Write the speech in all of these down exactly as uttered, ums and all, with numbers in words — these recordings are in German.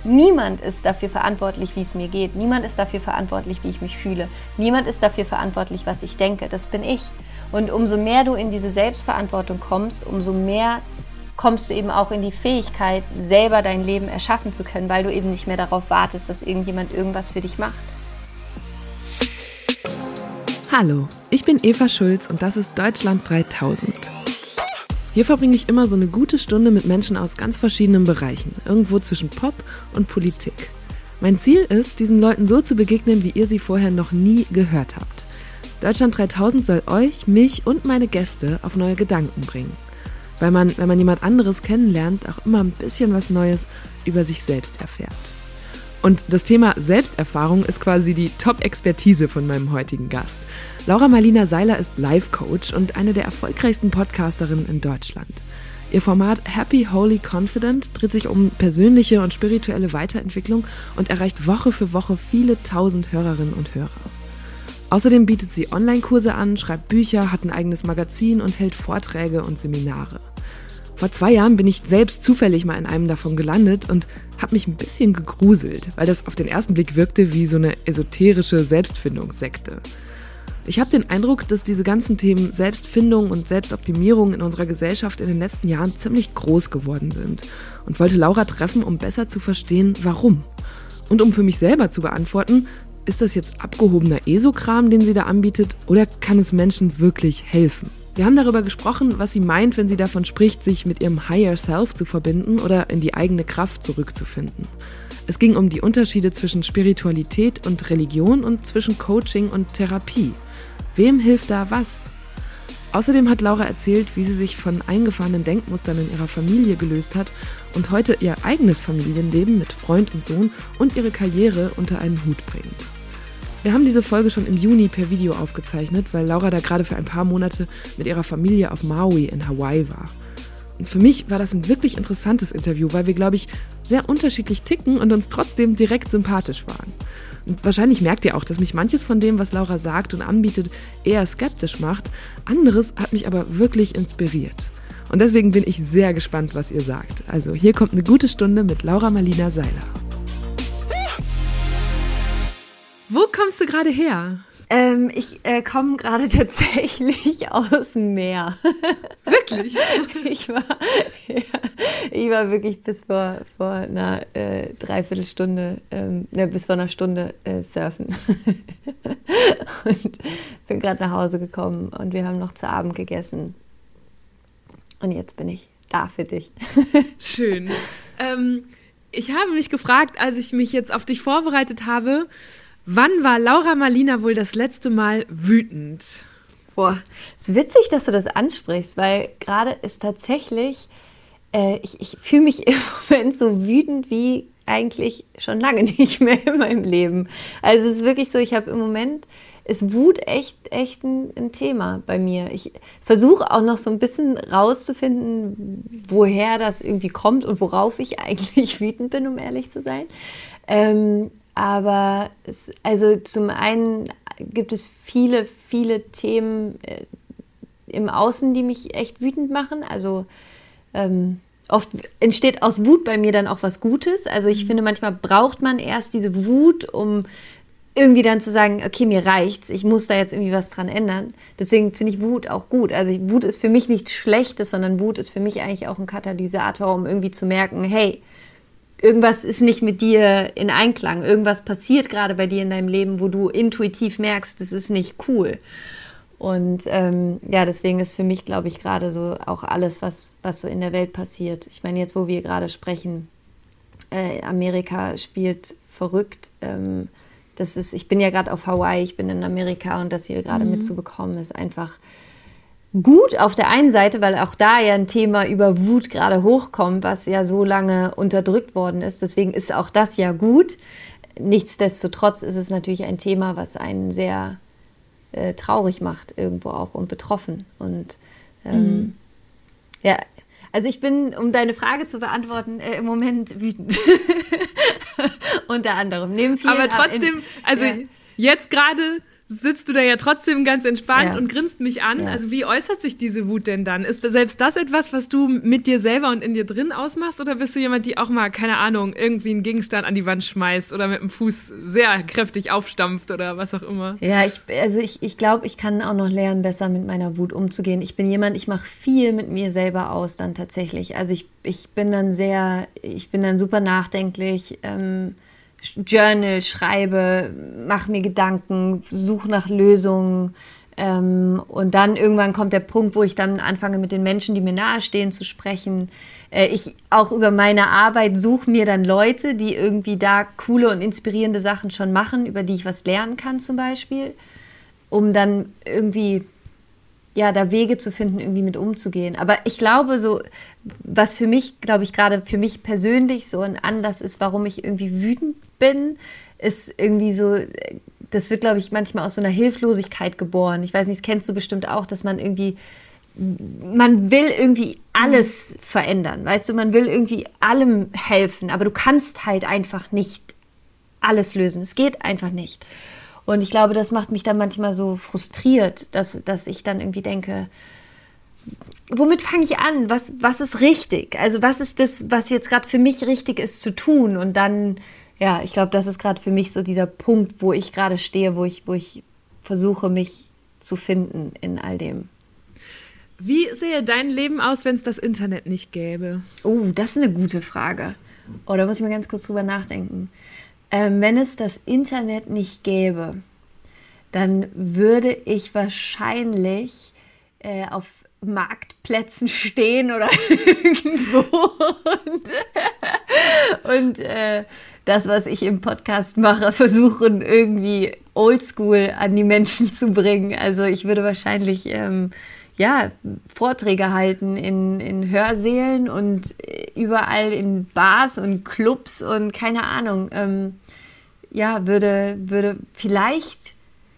niemand ist dafür verantwortlich, wie es mir geht. Niemand ist dafür verantwortlich, wie ich mich fühle. Niemand ist dafür verantwortlich, was ich denke. Das bin ich. Und umso mehr du in diese Selbstverantwortung kommst, umso mehr kommst du eben auch in die Fähigkeit, selber dein Leben erschaffen zu können, weil du eben nicht mehr darauf wartest, dass irgendjemand irgendwas für dich macht. Hallo, ich bin Eva Schulz und das ist Deutschland dreitausend. Hier verbringe ich immer so eine gute Stunde mit Menschen aus ganz verschiedenen Bereichen, irgendwo zwischen Pop und Politik. Mein Ziel ist, diesen Leuten so zu begegnen, wie ihr sie vorher noch nie gehört habt. Deutschland dreitausend soll euch, mich und meine Gäste auf neue Gedanken bringen. Weil man, wenn man jemand anderes kennenlernt, auch immer ein bisschen was Neues über sich selbst erfährt. Und das Thema Selbsterfahrung ist quasi die Top-Expertise von meinem heutigen Gast. Laura Marlina Seiler ist Life-Coach und eine der erfolgreichsten Podcasterinnen in Deutschland. Ihr Format Happy, Holy, Confident dreht sich um persönliche und spirituelle Weiterentwicklung und erreicht Woche für Woche viele tausend Hörerinnen und Hörer. Außerdem bietet sie Online-Kurse an, schreibt Bücher, hat ein eigenes Magazin und hält Vorträge und Seminare. Vor zwei Jahren bin ich selbst zufällig mal in einem davon gelandet und habe mich ein bisschen gegruselt, weil das auf den ersten Blick wirkte wie so eine esoterische Selbstfindungssekte. Ich habe den Eindruck, dass diese ganzen Themen Selbstfindung und Selbstoptimierung in unserer Gesellschaft in den letzten Jahren ziemlich groß geworden sind und wollte Laura treffen, um besser zu verstehen, warum. Und um für mich selber zu beantworten, ist das jetzt abgehobener ESO-Kram, den sie da anbietet, oder kann es Menschen wirklich helfen? Wir haben darüber gesprochen, was sie meint, wenn sie davon spricht, sich mit ihrem Higher Self zu verbinden oder in die eigene Kraft zurückzufinden. Es ging um die Unterschiede zwischen Spiritualität und Religion und zwischen Coaching und Therapie. Wem hilft da was? Außerdem hat Laura erzählt, wie sie sich von eingefahrenen Denkmustern in ihrer Familie gelöst hat und heute ihr eigenes Familienleben mit Freund und Sohn und ihre Karriere unter einen Hut bringt. Wir haben diese Folge schon im Juni per Video aufgezeichnet, weil Laura da gerade für ein paar Monate mit ihrer Familie auf Maui in Hawaii war. Und für mich war das ein wirklich interessantes Interview, weil wir, glaube ich, sehr unterschiedlich ticken und uns trotzdem direkt sympathisch waren. Und wahrscheinlich merkt ihr auch, dass mich manches von dem, was Laura sagt und anbietet, eher skeptisch macht. Anderes hat mich aber wirklich inspiriert. Und deswegen bin ich sehr gespannt, was ihr sagt. Also hier kommt eine gute Stunde mit Laura Marlina Seiler. Wo kommst du gerade her? Ähm, ich äh, komme gerade tatsächlich aus dem Meer. Wirklich? Ich war, ja, ich war wirklich bis vor, vor einer äh, Dreiviertelstunde, ähm, ne, bis vor einer Stunde äh, surfen. Und bin gerade nach Hause gekommen und wir haben noch zu Abend gegessen. Und jetzt bin ich da für dich. Schön. Ähm, ich habe mich gefragt, als ich mich jetzt auf dich vorbereitet habe, wann war Laura Marlina wohl das letzte Mal wütend? Boah, es ist witzig, dass du das ansprichst, weil gerade ist tatsächlich, äh, ich, ich fühle mich im Moment so wütend wie eigentlich schon lange nicht mehr in meinem Leben. Also es ist wirklich so, ich habe im Moment, ist Wut echt, echt ein, ein Thema bei mir. Ich versuche auch noch so ein bisschen rauszufinden, woher das irgendwie kommt und worauf ich eigentlich wütend bin, um ehrlich zu sein. Ähm, Aber es, also zum einen gibt es viele, viele Themen äh, im Außen, die mich echt wütend machen. Also ähm, oft entsteht aus Wut bei mir dann auch was Gutes. Also ich finde, manchmal braucht man erst diese Wut, um irgendwie dann zu sagen, okay, mir reicht's, ich muss da jetzt irgendwie was dran ändern. Deswegen finde ich Wut auch gut. Also ich, Wut ist für mich nichts Schlechtes, sondern Wut ist für mich eigentlich auch ein Katalysator, um irgendwie zu merken, hey, irgendwas ist nicht mit dir in Einklang. Irgendwas passiert gerade bei dir in deinem Leben, wo du intuitiv merkst, das ist nicht cool. Und ähm, ja, deswegen ist für mich, glaube ich, gerade so auch alles, was, was so in der Welt passiert. Ich meine, jetzt, wo wir gerade sprechen, äh, Amerika spielt verrückt. Ähm, das ist, ich bin ja gerade auf Hawaii, ich bin in Amerika und das hier gerade mhm. mitzubekommen, ist einfach gut auf der einen Seite, weil auch da ja ein Thema über Wut gerade hochkommt, was ja so lange unterdrückt worden ist. Deswegen ist auch das ja gut. Nichtsdestotrotz ist es natürlich ein Thema, was einen sehr äh, traurig macht irgendwo auch und betroffen. Und ähm, mhm. ja, also ich bin, um deine Frage zu beantworten, äh, im Moment wütend. Unter anderem. Neben vielen, aber trotzdem, also ja. Jetzt gerade sitzt du da ja trotzdem ganz entspannt ja. und grinst mich an. Ja. Also wie äußert sich diese Wut denn dann? Ist selbst das etwas, was du mit dir selber und in dir drin ausmachst? Oder bist du jemand, die auch mal, keine Ahnung, irgendwie einen Gegenstand an die Wand schmeißt oder mit dem Fuß sehr kräftig aufstampft oder was auch immer? Ja, ich, also ich, ich glaube, ich kann auch noch lernen, besser mit meiner Wut umzugehen. Ich bin jemand, ich mache viel mit mir selber aus dann tatsächlich. Also ich, ich bin dann sehr, ich bin dann super nachdenklich, ähm, Journal, schreibe, mache mir Gedanken, suche nach Lösungen ähm, und dann irgendwann kommt der Punkt, wo ich dann anfange mit den Menschen, die mir nahestehen, zu sprechen. Äh, ich auch über meine Arbeit suche mir dann Leute, die irgendwie da coole und inspirierende Sachen schon machen, über die ich was lernen kann zum Beispiel, um dann irgendwie ja, da Wege zu finden, irgendwie mit umzugehen. Aber ich glaube, so, was für mich, glaube ich, gerade für mich persönlich so ein Anlass ist, warum ich irgendwie wütend bin, ist irgendwie so, das wird, glaube ich, manchmal aus so einer Hilflosigkeit geboren. Ich weiß nicht, das kennst du bestimmt auch, dass man irgendwie, man will irgendwie alles verändern, weißt du, man will irgendwie allem helfen, aber du kannst halt einfach nicht alles lösen. Es geht einfach nicht. Und ich glaube, das macht mich dann manchmal so frustriert, dass, dass ich dann irgendwie denke, womit fange ich an? Was, was ist richtig? Also was ist das, was jetzt gerade für mich richtig ist zu tun? Und dann, ja, ich glaube, das ist gerade für mich so dieser Punkt, wo ich gerade stehe, wo ich, wo ich versuche, mich zu finden in all dem. Wie sähe dein Leben aus, wenn es das Internet nicht gäbe? Oh, das ist eine gute Frage. Oh, da muss ich mal ganz kurz drüber nachdenken. Ähm, wenn es das Internet nicht gäbe, dann würde ich wahrscheinlich äh, auf Marktplätzen stehen oder irgendwo und, und äh, das, was ich im Podcast mache, versuchen irgendwie oldschool an die Menschen zu bringen. Also ich würde wahrscheinlich ähm, ja, Vorträge halten in, in Hörsälen und überall in Bars und Clubs und keine Ahnung. Ähm, ja, würde, würde vielleicht,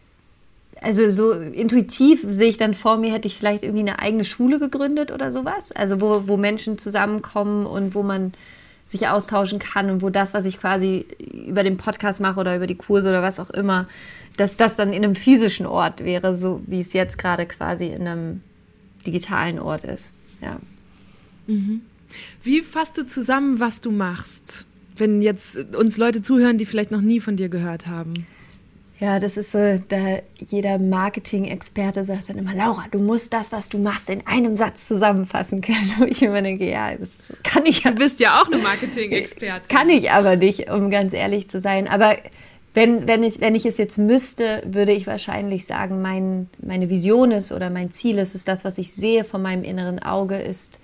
also so intuitiv sehe ich dann vor mir, hätte ich vielleicht irgendwie eine eigene Schule gegründet oder sowas. Also wo, wo Menschen zusammenkommen und wo man sich austauschen kann und wo das, was ich quasi über den Podcast mache oder über die Kurse oder was auch immer, dass das dann in einem physischen Ort wäre, so wie es jetzt gerade quasi in einem digitalen Ort ist. Ja. Mhm. Wie fasst du zusammen, was du machst, wenn jetzt uns Leute zuhören, die vielleicht noch nie von dir gehört haben? Ja, das ist so, da jeder Marketing-Experte sagt dann immer, Laura, du musst das, was du machst, in einem Satz zusammenfassen können. Und ich immer denke, ja, das kann ich ja. Du bist ja auch eine Marketing-Expertin. Kann ich aber nicht, um ganz ehrlich zu sein. Aber wenn, wenn, ich, wenn ich es jetzt müsste, würde ich wahrscheinlich sagen, mein, meine Vision ist oder mein Ziel ist, ist das, was ich sehe von meinem inneren Auge, ist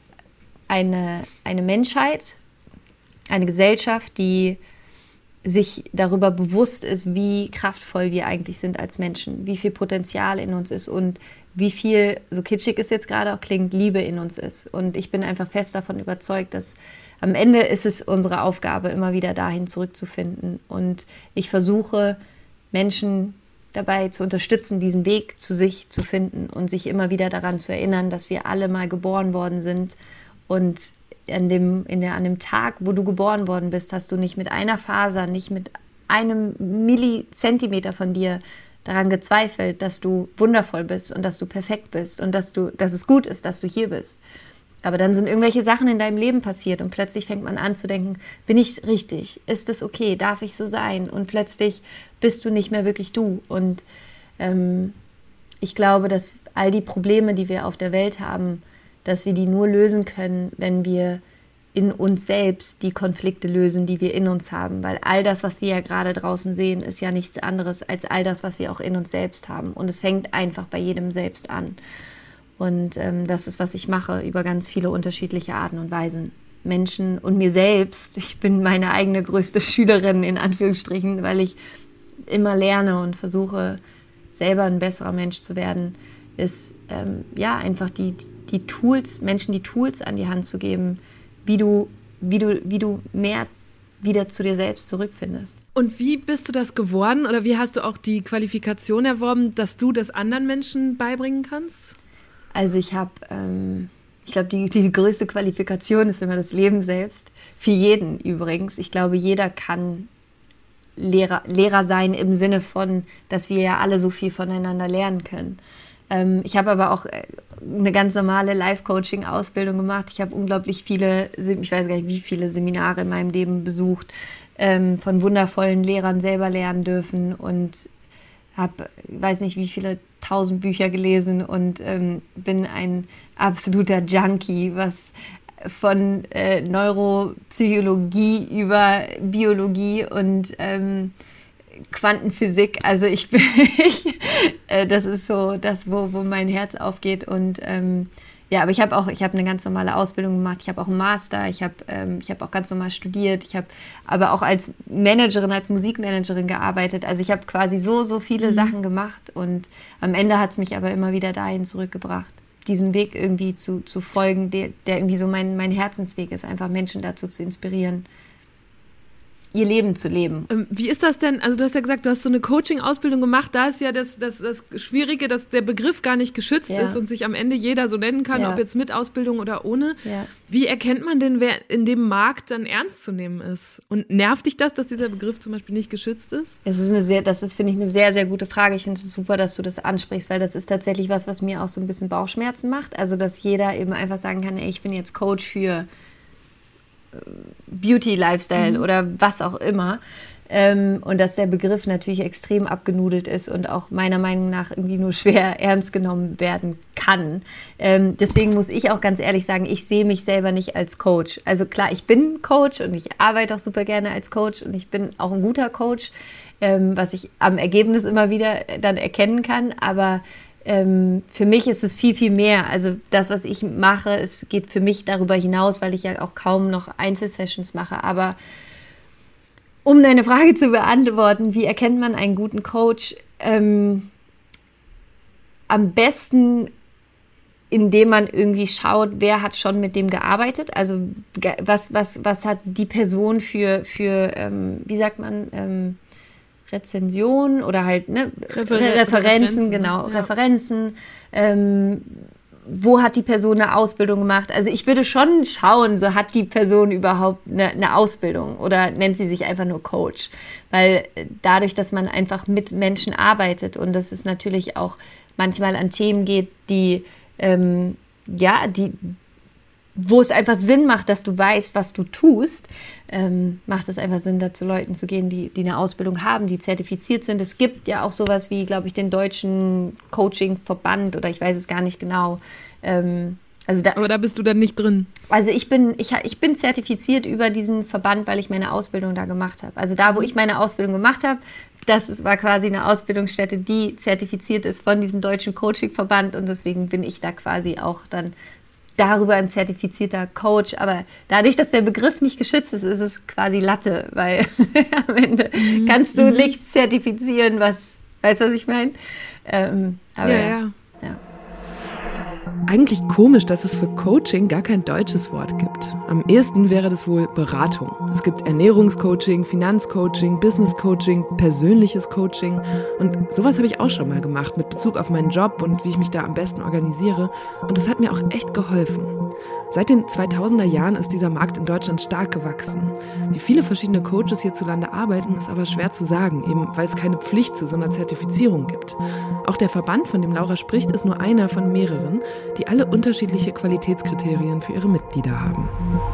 eine, eine Menschheit, eine Gesellschaft, die sich darüber bewusst ist, wie kraftvoll wir eigentlich sind als Menschen, wie viel Potenzial in uns ist und wie viel, so kitschig es jetzt gerade auch klingt, Liebe in uns ist. Und ich bin einfach fest davon überzeugt, dass am Ende ist es unsere Aufgabe, immer wieder dahin zurückzufinden. Und ich versuche, Menschen dabei zu unterstützen, diesen Weg zu sich zu finden und sich immer wieder daran zu erinnern, dass wir alle mal geboren worden sind. Und an dem, in der, an dem Tag, wo du geboren worden bist, hast du nicht mit einer Faser, nicht mit einem Millizentimeter von dir daran gezweifelt, dass du wundervoll bist und dass du perfekt bist und dass, du, dass es gut ist, dass du hier bist. Aber dann sind irgendwelche Sachen in deinem Leben passiert und plötzlich fängt man an zu denken, bin ich richtig? Ist das okay? Darf ich so sein? Und plötzlich bist du nicht mehr wirklich du. Und ähm, ich glaube, dass all die Probleme, die wir auf der Welt haben, dass wir die nur lösen können, wenn wir in uns selbst die Konflikte lösen, die wir in uns haben. Weil all das, was wir ja gerade draußen sehen, ist ja nichts anderes als all das, was wir auch in uns selbst haben. Und es fängt einfach bei jedem selbst an. Und ähm, das ist, was ich mache, über ganz viele unterschiedliche Arten und Weisen. Menschen und mir selbst. Ich bin meine eigene größte Schülerin, in Anführungsstrichen, weil ich immer lerne und versuche, selber ein besserer Mensch zu werden, ist ähm, ja einfach die, die Tools, Menschen die Tools an die Hand zu geben, wie du, wie du, wie du mehr wieder zu dir selbst zurückfindest. Und wie bist du das geworden oder wie hast du auch die Qualifikation erworben, dass du das anderen Menschen beibringen kannst? Also ich habe, ähm, ich glaube, die, die größte Qualifikation ist immer das Leben selbst. Für jeden übrigens. Ich glaube, jeder kann Lehrer, Lehrer sein im Sinne von, dass wir ja alle so viel voneinander lernen können. Ähm, ich habe aber auch eine ganz normale Life-Coaching-Ausbildung gemacht. Ich habe unglaublich viele, ich weiß gar nicht, wie viele Seminare in meinem Leben besucht, ähm, von wundervollen Lehrern selber lernen dürfen und habe, weiß nicht, wie viele tausend Bücher gelesen und ähm, bin ein absoluter Junkie, was von äh, Neuropsychologie über Biologie und ähm, Quantenphysik, also ich bin, ich, äh, das ist so das, wo, wo mein Herz aufgeht und ähm, ja, aber ich habe auch, ich habe eine ganz normale Ausbildung gemacht, ich habe auch einen Master, ich habe ähm, ich habe auch ganz normal studiert, ich habe aber auch als Managerin, als Musikmanagerin gearbeitet, also ich habe quasi so, so viele mhm. Sachen gemacht und am Ende hat es mich aber immer wieder dahin zurückgebracht, diesem Weg irgendwie zu, zu folgen, der, der irgendwie so mein, mein Herzensweg ist, einfach Menschen dazu zu inspirieren, ihr Leben zu leben. Ähm, wie ist das denn? Also du hast ja gesagt, du hast so eine Coaching-Ausbildung gemacht. Da ist ja das, das, das Schwierige, dass der Begriff gar nicht geschützt ja. ist und sich am Ende jeder so nennen kann, ja. ob jetzt mit Ausbildung oder ohne. Ja. Wie erkennt man denn, wer in dem Markt dann ernst zu nehmen ist? Und nervt dich das, dass dieser Begriff zum Beispiel nicht geschützt ist? Es ist eine sehr, das ist, finde ich, eine sehr, sehr gute Frage. Ich finde es super, dass du das ansprichst, weil das ist tatsächlich was, was mir auch so ein bisschen Bauchschmerzen macht. Also, dass jeder eben einfach sagen kann, ey, ich bin jetzt Coach für Beauty-Lifestyle mhm. oder was auch immer. Ähm, und dass der Begriff natürlich extrem abgenudelt ist und auch meiner Meinung nach irgendwie nur schwer ernst genommen werden kann. Ähm, deswegen muss ich auch ganz ehrlich sagen, ich sehe mich selber nicht als Coach. Also klar, ich bin Coach und ich arbeite auch super gerne als Coach und ich bin auch ein guter Coach, ähm, was ich am Ergebnis immer wieder dann erkennen kann, aber Ähm, für mich ist es viel, viel mehr. Also das, was ich mache, es geht für mich darüber hinaus, weil ich ja auch kaum noch Einzelsessions mache. Aber um deine Frage zu beantworten, wie erkennt man einen guten Coach? Ähm, am besten, indem man irgendwie schaut, wer hat schon mit dem gearbeitet. Also was, was, was hat die Person für, für ähm, wie sagt man, ähm, Rezension oder halt ne, Refer- Referenzen, Referenzen, genau, ja. Referenzen. Ähm, wo hat die Person eine Ausbildung gemacht? Also ich würde schon schauen, so hat die Person überhaupt eine, eine Ausbildung oder nennt sie sich einfach nur Coach? Weil dadurch, dass man einfach mit Menschen arbeitet und dass es natürlich auch manchmal an Themen geht, die, ähm, ja, die, wo es einfach Sinn macht, dass du weißt, was du tust, ähm, macht es einfach Sinn, da zu Leuten zu gehen, die, die eine Ausbildung haben, die zertifiziert sind. Es gibt ja auch sowas wie, glaube ich, den deutschen Coaching-Verband oder ich weiß es gar nicht genau. Ähm, also da, Aber da bist du dann nicht drin? Also ich bin, ich, ich bin zertifiziert über diesen Verband, weil ich meine Ausbildung da gemacht habe. Also da, wo ich meine Ausbildung gemacht habe, das ist, war quasi eine Ausbildungsstätte, die zertifiziert ist von diesem deutschen Coaching-Verband und deswegen bin ich da quasi auch dann darüber ein zertifizierter Coach, aber dadurch, dass der Begriff nicht geschützt ist, ist es quasi Latte, weil am Ende mhm. kannst du mhm. nichts zertifizieren, was, weißt du, was ich meine? Ähm, aber ja, ja. ja. Eigentlich komisch, dass es für Coaching gar kein deutsches Wort gibt. Am ehesten wäre das wohl Beratung. Es gibt Ernährungscoaching, Finanzcoaching, Businesscoaching, persönliches Coaching und sowas habe ich auch schon mal gemacht mit Bezug auf meinen Job und wie ich mich da am besten organisiere und das hat mir auch echt geholfen. Seit den zweitausender Jahren ist dieser Markt in Deutschland stark gewachsen. Wie viele verschiedene Coaches hierzulande arbeiten, ist aber schwer zu sagen, eben weil es keine Pflicht zu so einer Zertifizierung gibt. Auch der Verband, von dem Laura spricht, ist nur einer von mehreren, die alle unterschiedliche Qualitätskriterien für ihre Mitglieder haben.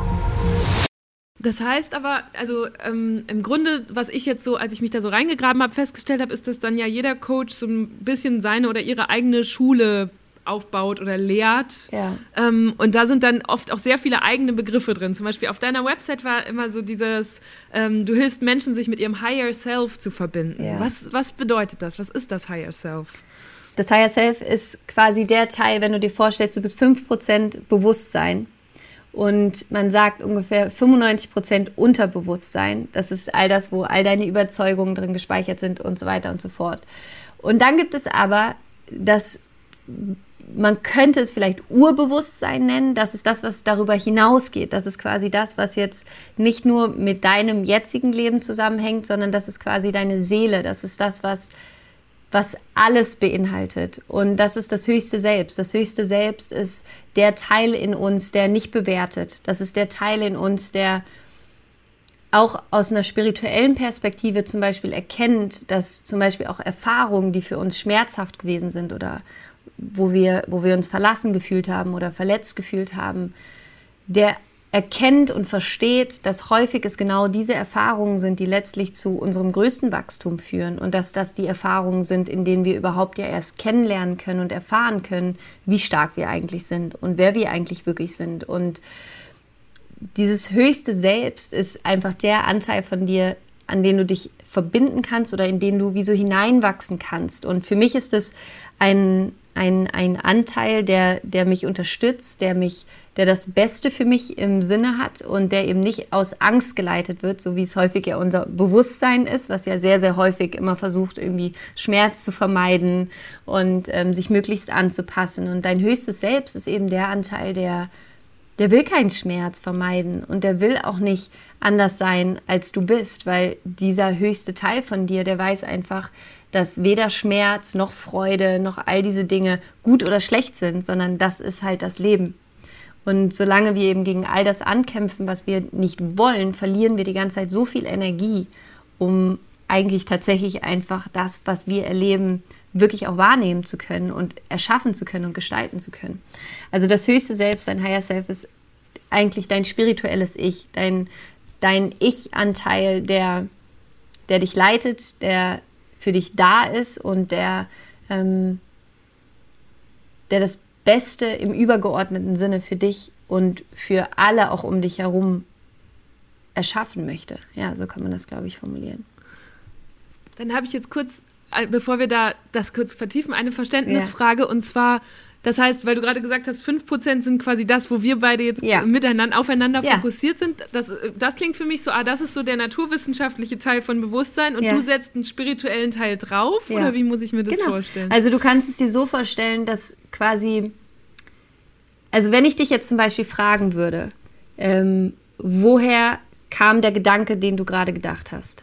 Das heißt aber, also ähm, im Grunde, was ich jetzt so, als ich mich da so reingegraben habe, festgestellt habe, ist, dass dann ja jeder Coach so ein bisschen seine oder ihre eigene Schule aufbaut oder lehrt. Ja. Ähm, und da sind dann oft auch sehr viele eigene Begriffe drin. Zum Beispiel auf deiner Website war immer so dieses, ähm, du hilfst Menschen, sich mit ihrem Higher Self zu verbinden. Ja. Was, was bedeutet das? Was ist das Higher Self? Das Higher Self ist quasi der Teil, wenn du dir vorstellst, du bist fünf Prozent Bewusstsein und man sagt ungefähr fünfundneunzig Prozent Unterbewusstsein. Das ist all das, wo all deine Überzeugungen drin gespeichert sind und so weiter und so fort. Und dann gibt es aber das, man könnte es vielleicht Urbewusstsein nennen, das ist das, was darüber hinausgeht. Das ist quasi das, was jetzt nicht nur mit deinem jetzigen Leben zusammenhängt, sondern das ist quasi deine Seele. Das ist das, was, was alles beinhaltet. Und das ist das höchste Selbst. Das höchste Selbst ist der Teil in uns, der nicht bewertet. Das ist der Teil in uns, der auch aus einer spirituellen Perspektive zum Beispiel erkennt, dass zum Beispiel auch Erfahrungen, die für uns schmerzhaft gewesen sind oder wo wir, wo wir uns verlassen gefühlt haben oder verletzt gefühlt haben, der erkennt und versteht, dass häufig es genau diese Erfahrungen sind, die letztlich zu unserem größten Wachstum führen und dass das die Erfahrungen sind, in denen wir überhaupt ja erst kennenlernen können und erfahren können, wie stark wir eigentlich sind und wer wir eigentlich wirklich sind. Und dieses höchste Selbst ist einfach der Anteil von dir, an den du dich verbinden kannst oder in den du wie so hineinwachsen kannst. Und für mich ist das ein, ein, ein Anteil, der, der mich unterstützt, der mich der das Beste für mich im Sinne hat und der eben nicht aus Angst geleitet wird, so wie es häufig ja unser Bewusstsein ist, was ja sehr, sehr häufig immer versucht, irgendwie Schmerz zu vermeiden und ähm, sich möglichst anzupassen. Und dein höchstes Selbst ist eben der Anteil, der, der will keinen Schmerz vermeiden und der will auch nicht anders sein, als du bist, weil dieser höchste Teil von dir, der weiß einfach, dass weder Schmerz noch Freude noch all diese Dinge gut oder schlecht sind, sondern das ist halt das Leben. Und solange wir eben gegen all das ankämpfen, was wir nicht wollen, verlieren wir die ganze Zeit so viel Energie, um eigentlich tatsächlich einfach das, was wir erleben, wirklich auch wahrnehmen zu können und erschaffen zu können und gestalten zu können. Also das höchste Selbst, dein Higher Self, ist eigentlich dein spirituelles Ich, dein, dein Ich-Anteil, der, der dich leitet, der für dich da ist und der, ähm, der das Beste im übergeordneten Sinne für dich und für alle auch um dich herum erschaffen möchte. Ja, so kann man das, glaube ich, formulieren. Dann habe ich jetzt kurz, bevor wir da das kurz vertiefen, eine Verständnisfrage. Ja. Und zwar, das heißt, weil du gerade gesagt hast, fünf Prozent sind quasi das, wo wir beide jetzt ja. miteinander, aufeinander ja. fokussiert sind. Das, das klingt für mich so, ah, das ist so der naturwissenschaftliche Teil von Bewusstsein und ja. du setzt einen spirituellen Teil drauf? Ja. Oder wie muss ich mir das genau. vorstellen? Also du kannst es dir so vorstellen, dass quasi, also wenn ich dich jetzt zum Beispiel fragen würde, ähm, woher kam der Gedanke, den du gerade gedacht hast?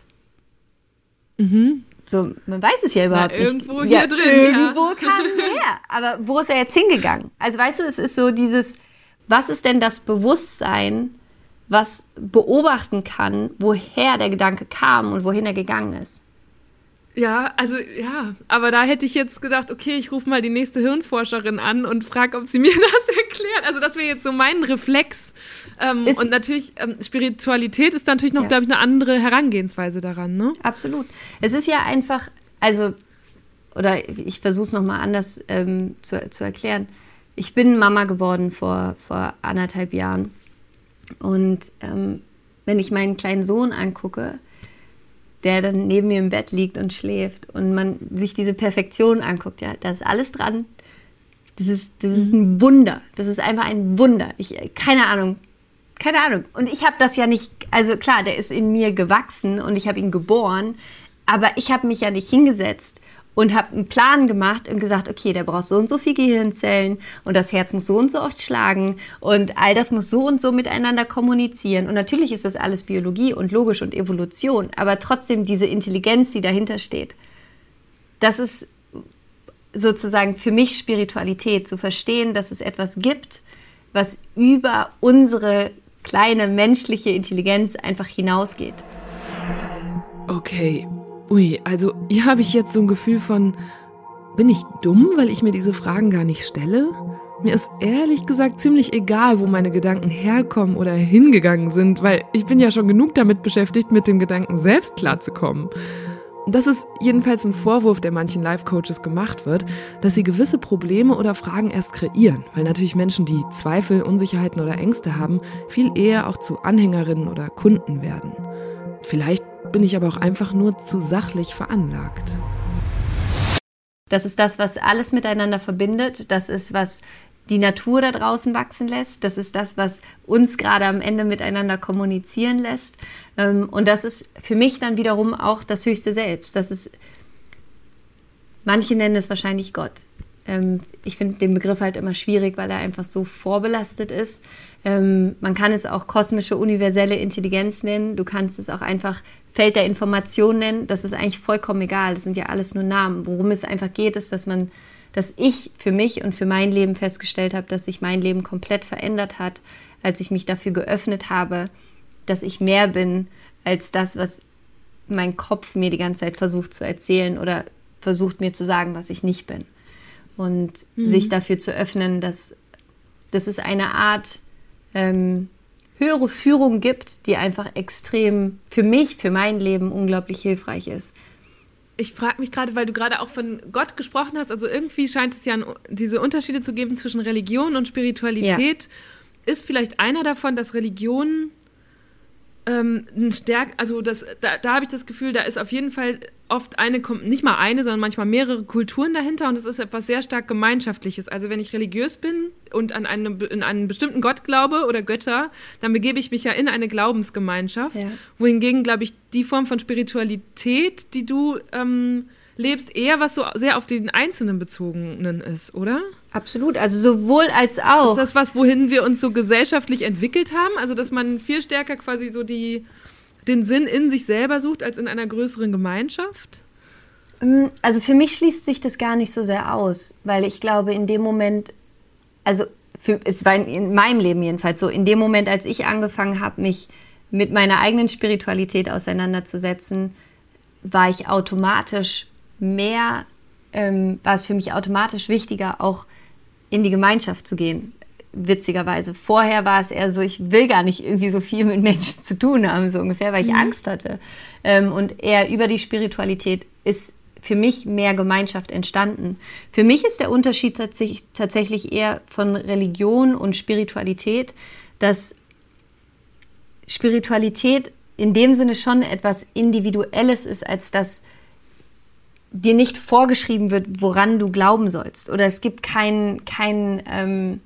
Mhm. So, man weiß es ja überhaupt Na, irgendwo nicht. Hier ja, drin, irgendwo ja. kam er her. Aber wo ist er jetzt hingegangen? Also weißt du, es ist so dieses, was ist denn das Bewusstsein, was beobachten kann, woher der Gedanke kam und wohin er gegangen ist? Ja, also ja, aber da hätte ich jetzt gesagt, okay, ich rufe mal die nächste Hirnforscherin an und frage, ob sie mir das erklärt. Also das wäre jetzt so mein Reflex. Ähm, und natürlich, ähm, Spiritualität ist natürlich noch, ja. glaube ich, eine andere Herangehensweise daran, ne? Absolut. Es ist ja einfach, also, oder ich versuche es nochmal anders ähm, zu, zu erklären. Ich bin Mama geworden vor, vor anderthalb Jahren. Und ähm, wenn ich meinen kleinen Sohn angucke, der dann neben mir im Bett liegt und schläft und man sich diese Perfektion anguckt, ja, da ist alles dran. Das ist, das ist ein Wunder. Das ist einfach ein Wunder. Ich, keine Ahnung, keine Ahnung. Und ich habe das ja nicht, also klar, der ist in mir gewachsen und ich habe ihn geboren, aber ich habe mich ja nicht hingesetzt und habe einen Plan gemacht und gesagt, okay, der braucht so und so viel Gehirnzellen und das Herz muss so und so oft schlagen und all das muss so und so miteinander kommunizieren. Und natürlich ist das alles Biologie und logisch und Evolution, aber trotzdem diese Intelligenz, die dahinter steht, das ist sozusagen für mich Spiritualität, zu verstehen, dass es etwas gibt, was über unsere kleine menschliche Intelligenz einfach hinausgeht. Okay. Ui, also hier habe ich jetzt so ein Gefühl von, bin ich dumm, weil ich mir diese Fragen gar nicht stelle? Mir ist ehrlich gesagt ziemlich egal, wo meine Gedanken herkommen oder hingegangen sind, weil ich bin ja schon genug damit beschäftigt, mit dem Gedanken selbst klarzukommen. Das ist jedenfalls ein Vorwurf, der manchen Life-Coaches gemacht wird, dass sie gewisse Probleme oder Fragen erst kreieren, weil natürlich Menschen, die Zweifel, Unsicherheiten oder Ängste haben, viel eher auch zu Anhängerinnen oder Kunden werden. Vielleicht bin ich aber auch einfach nur zu sachlich veranlagt. Das ist das, was alles miteinander verbindet. Das ist, was die Natur da draußen wachsen lässt. Das ist das, was uns gerade am Ende miteinander kommunizieren lässt. Und das ist für mich dann wiederum auch das höchste Selbst. Das ist, manche nennen es wahrscheinlich Gott. Ich finde den Begriff halt immer schwierig, weil er einfach so vorbelastet ist. Man kann es auch kosmische, universelle Intelligenz nennen. Du kannst es auch einfach Feld der Information nennen. Das ist eigentlich vollkommen egal. Das sind ja alles nur Namen. Worum es einfach geht, ist, dass man, dass ich für mich und für mein Leben festgestellt habe, dass sich mein Leben komplett verändert hat, als ich mich dafür geöffnet habe, dass ich mehr bin als das, was mein Kopf mir die ganze Zeit versucht zu erzählen oder versucht mir zu sagen, was ich nicht bin. Und mhm. sich dafür zu öffnen, dass, dass es eine Art ähm, höhere Führung gibt, die einfach extrem für mich, für mein Leben unglaublich hilfreich ist. Ich frage mich gerade, weil du gerade auch von Gott gesprochen hast, also irgendwie scheint es ja ein, diese Unterschiede zu geben zwischen Religion und Spiritualität. Ja. Ist vielleicht einer davon, dass Religion ähm, ein stärk, also das, da, da habe ich das Gefühl, da ist auf jeden Fall oft eine, nicht mal eine, sondern manchmal mehrere Kulturen dahinter und es ist etwas sehr stark Gemeinschaftliches. Also wenn ich religiös bin und an einen, in einen bestimmten Gott glaube oder Götter, dann begebe ich mich ja in eine Glaubensgemeinschaft, ja. wohingegen, glaube ich, die Form von Spiritualität, die du ähm, lebst, eher was so sehr auf den Einzelnen bezogenen ist, oder? Absolut, also sowohl als auch. Ist das was, wohin wir uns so gesellschaftlich entwickelt haben? Also dass man viel stärker quasi so die, den Sinn in sich selber sucht, als in einer größeren Gemeinschaft? Also für mich schließt sich das gar nicht so sehr aus, weil ich glaube, in dem Moment, also für, es war in meinem Leben jedenfalls so, in dem Moment, als ich angefangen habe, mich mit meiner eigenen Spiritualität auseinanderzusetzen, war ich automatisch mehr, ähm, war es für mich automatisch wichtiger, auch in die Gemeinschaft zu gehen, witzigerweise. Vorher war es eher so, ich will gar nicht irgendwie so viel mit Menschen zu tun haben, so ungefähr, weil ich mhm. Angst hatte. Ähm, und eher über die Spiritualität ist für mich mehr Gemeinschaft entstanden. Für mich ist der Unterschied tats- tatsächlich eher von Religion und Spiritualität, dass Spiritualität in dem Sinne schon etwas Individuelles ist, als dass dir nicht vorgeschrieben wird, woran du glauben sollst. Oder es gibt kein, kein, ähm,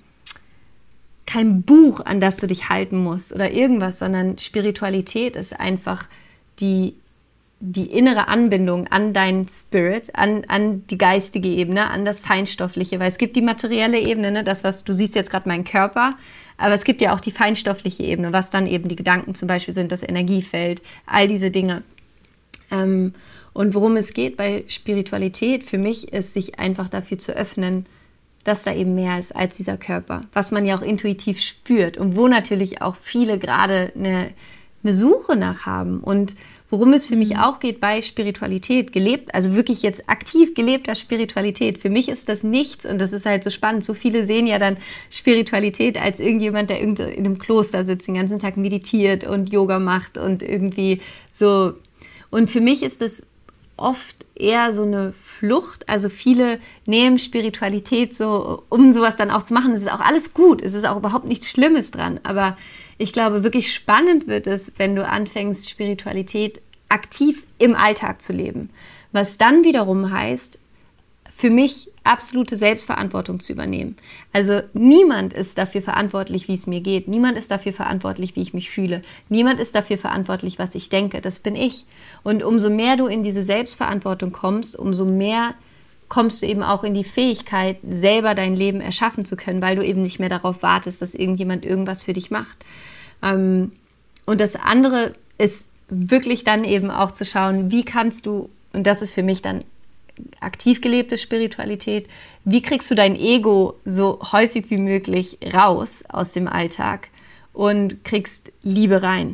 kein Buch, an das du dich halten musst oder irgendwas, sondern Spiritualität ist einfach die, die innere Anbindung an deinen Spirit, an, an die geistige Ebene, an das Feinstoffliche. Weil es gibt die materielle Ebene, ne? Das, was du siehst jetzt gerade meinen Körper, aber es gibt ja auch die feinstoffliche Ebene, was dann eben die Gedanken zum Beispiel sind, das Energiefeld, all diese Dinge. Ähm, Und worum es geht bei Spiritualität für mich ist, sich einfach dafür zu öffnen, dass da eben mehr ist als dieser Körper, was man ja auch intuitiv spürt und wo natürlich auch viele gerade eine, eine Suche nach haben. Und worum es für mich auch geht bei Spiritualität, gelebt, also wirklich jetzt aktiv gelebter Spiritualität, für mich ist das nichts und das ist halt so spannend. So viele sehen ja dann Spiritualität als irgendjemand, der in einem Kloster sitzt, den ganzen Tag meditiert und Yoga macht und irgendwie so. Und für mich ist das oft eher so eine Flucht. Also viele nehmen Spiritualität so, um sowas dann auch zu machen. Es ist auch alles gut. Es ist auch überhaupt nichts Schlimmes dran. Aber ich glaube, wirklich spannend wird es, wenn du anfängst, Spiritualität aktiv im Alltag zu leben. Was dann wiederum heißt, für mich absolute Selbstverantwortung zu übernehmen. Also niemand ist dafür verantwortlich, wie es mir geht. Niemand ist dafür verantwortlich, wie ich mich fühle. Niemand ist dafür verantwortlich, was ich denke. Das bin ich. Und umso mehr du in diese Selbstverantwortung kommst, umso mehr kommst du eben auch in die Fähigkeit, selber dein Leben erschaffen zu können, weil du eben nicht mehr darauf wartest, dass irgendjemand irgendwas für dich macht. Und das andere ist wirklich dann eben auch zu schauen, wie kannst du, und das ist für mich dann aktiv gelebte Spiritualität, wie kriegst du dein Ego so häufig wie möglich raus aus dem Alltag und kriegst Liebe rein?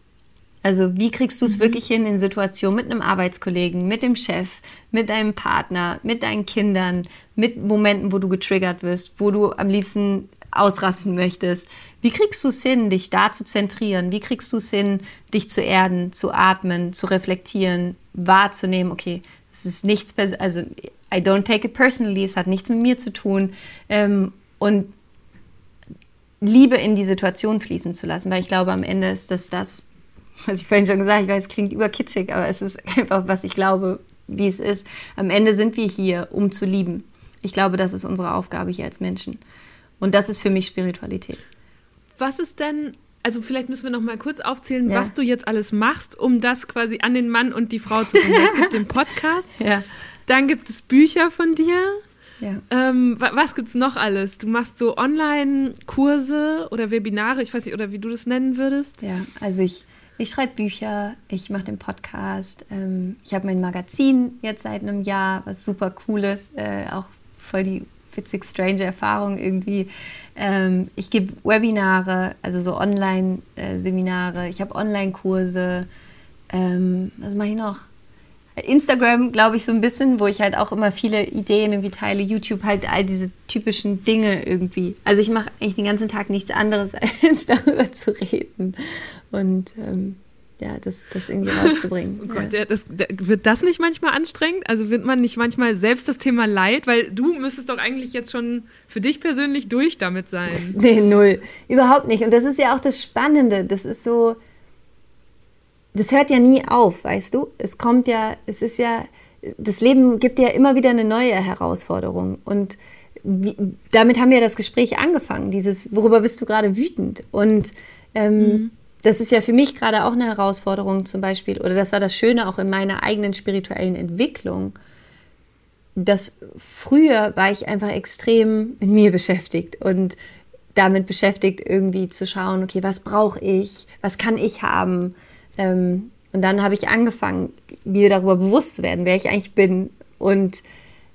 Also wie kriegst du es mhm. wirklich hin in Situationen mit einem Arbeitskollegen, mit dem Chef, mit deinem Partner, mit deinen Kindern, mit Momenten, wo du getriggert wirst, wo du am liebsten ausrasten möchtest. Wie kriegst du es hin, dich da zu zentrieren? Wie kriegst du es hin, dich zu erden, zu atmen, zu reflektieren, wahrzunehmen, okay, es ist nichts, also I don't take it personally, es hat nichts mit mir zu tun, ähm, und Liebe in die Situation fließen zu lassen, weil ich glaube, am Ende ist das das, was ich vorhin schon gesagt habe, ich weiß, es klingt überkitschig, aber es ist einfach, was ich glaube, wie es ist. Am Ende sind wir hier, um zu lieben. Ich glaube, das ist unsere Aufgabe hier als Menschen. Und das ist für mich Spiritualität. Was ist denn, also vielleicht müssen wir noch mal kurz aufzählen, ja. was du jetzt alles machst, um das quasi an den Mann und die Frau zu bringen. Es gibt den Podcast, ja. Dann gibt es Bücher von dir. Ja. Ähm, was gibt es noch alles? Du machst so Online-Kurse oder Webinare, ich weiß nicht, oder wie du das nennen würdest. Ja, also ich, ich schreibe Bücher, ich mache den Podcast, ähm, ich habe mein Magazin jetzt seit einem Jahr, was super cool ist, äh, auch voll die witzig strange Erfahrung irgendwie. Ähm, ich gebe Webinare, also so Online-Seminare, ich habe Online-Kurse, ähm, was mache ich noch? Instagram, glaube ich, so ein bisschen, wo ich halt auch immer viele Ideen irgendwie teile. YouTube halt all diese typischen Dinge irgendwie. Also ich mache eigentlich den ganzen Tag nichts anderes, als darüber zu reden und ähm, ja, das, das irgendwie rauszubringen. Oh Gott, ja. ja, das, der, wird das nicht manchmal anstrengend? Also wird man nicht manchmal selbst das Thema Leid? Weil du müsstest doch eigentlich jetzt schon für dich persönlich durch damit sein. Nee, null. Überhaupt nicht. Und das ist ja auch das Spannende. Das ist so... Das hört ja nie auf, weißt du? Es kommt ja, es ist ja, das Leben gibt ja immer wieder eine neue Herausforderung. Und wie, damit haben wir das Gespräch angefangen, dieses, worüber bist du gerade wütend? Und ähm, mhm. das ist ja für mich gerade auch eine Herausforderung zum Beispiel, oder das war das Schöne auch in meiner eigenen spirituellen Entwicklung, dass früher war ich einfach extrem mit mir beschäftigt und damit beschäftigt, irgendwie zu schauen, okay, was brauche ich, was kann ich haben? Ähm, und dann habe ich angefangen, mir darüber bewusst zu werden, wer ich eigentlich bin. Und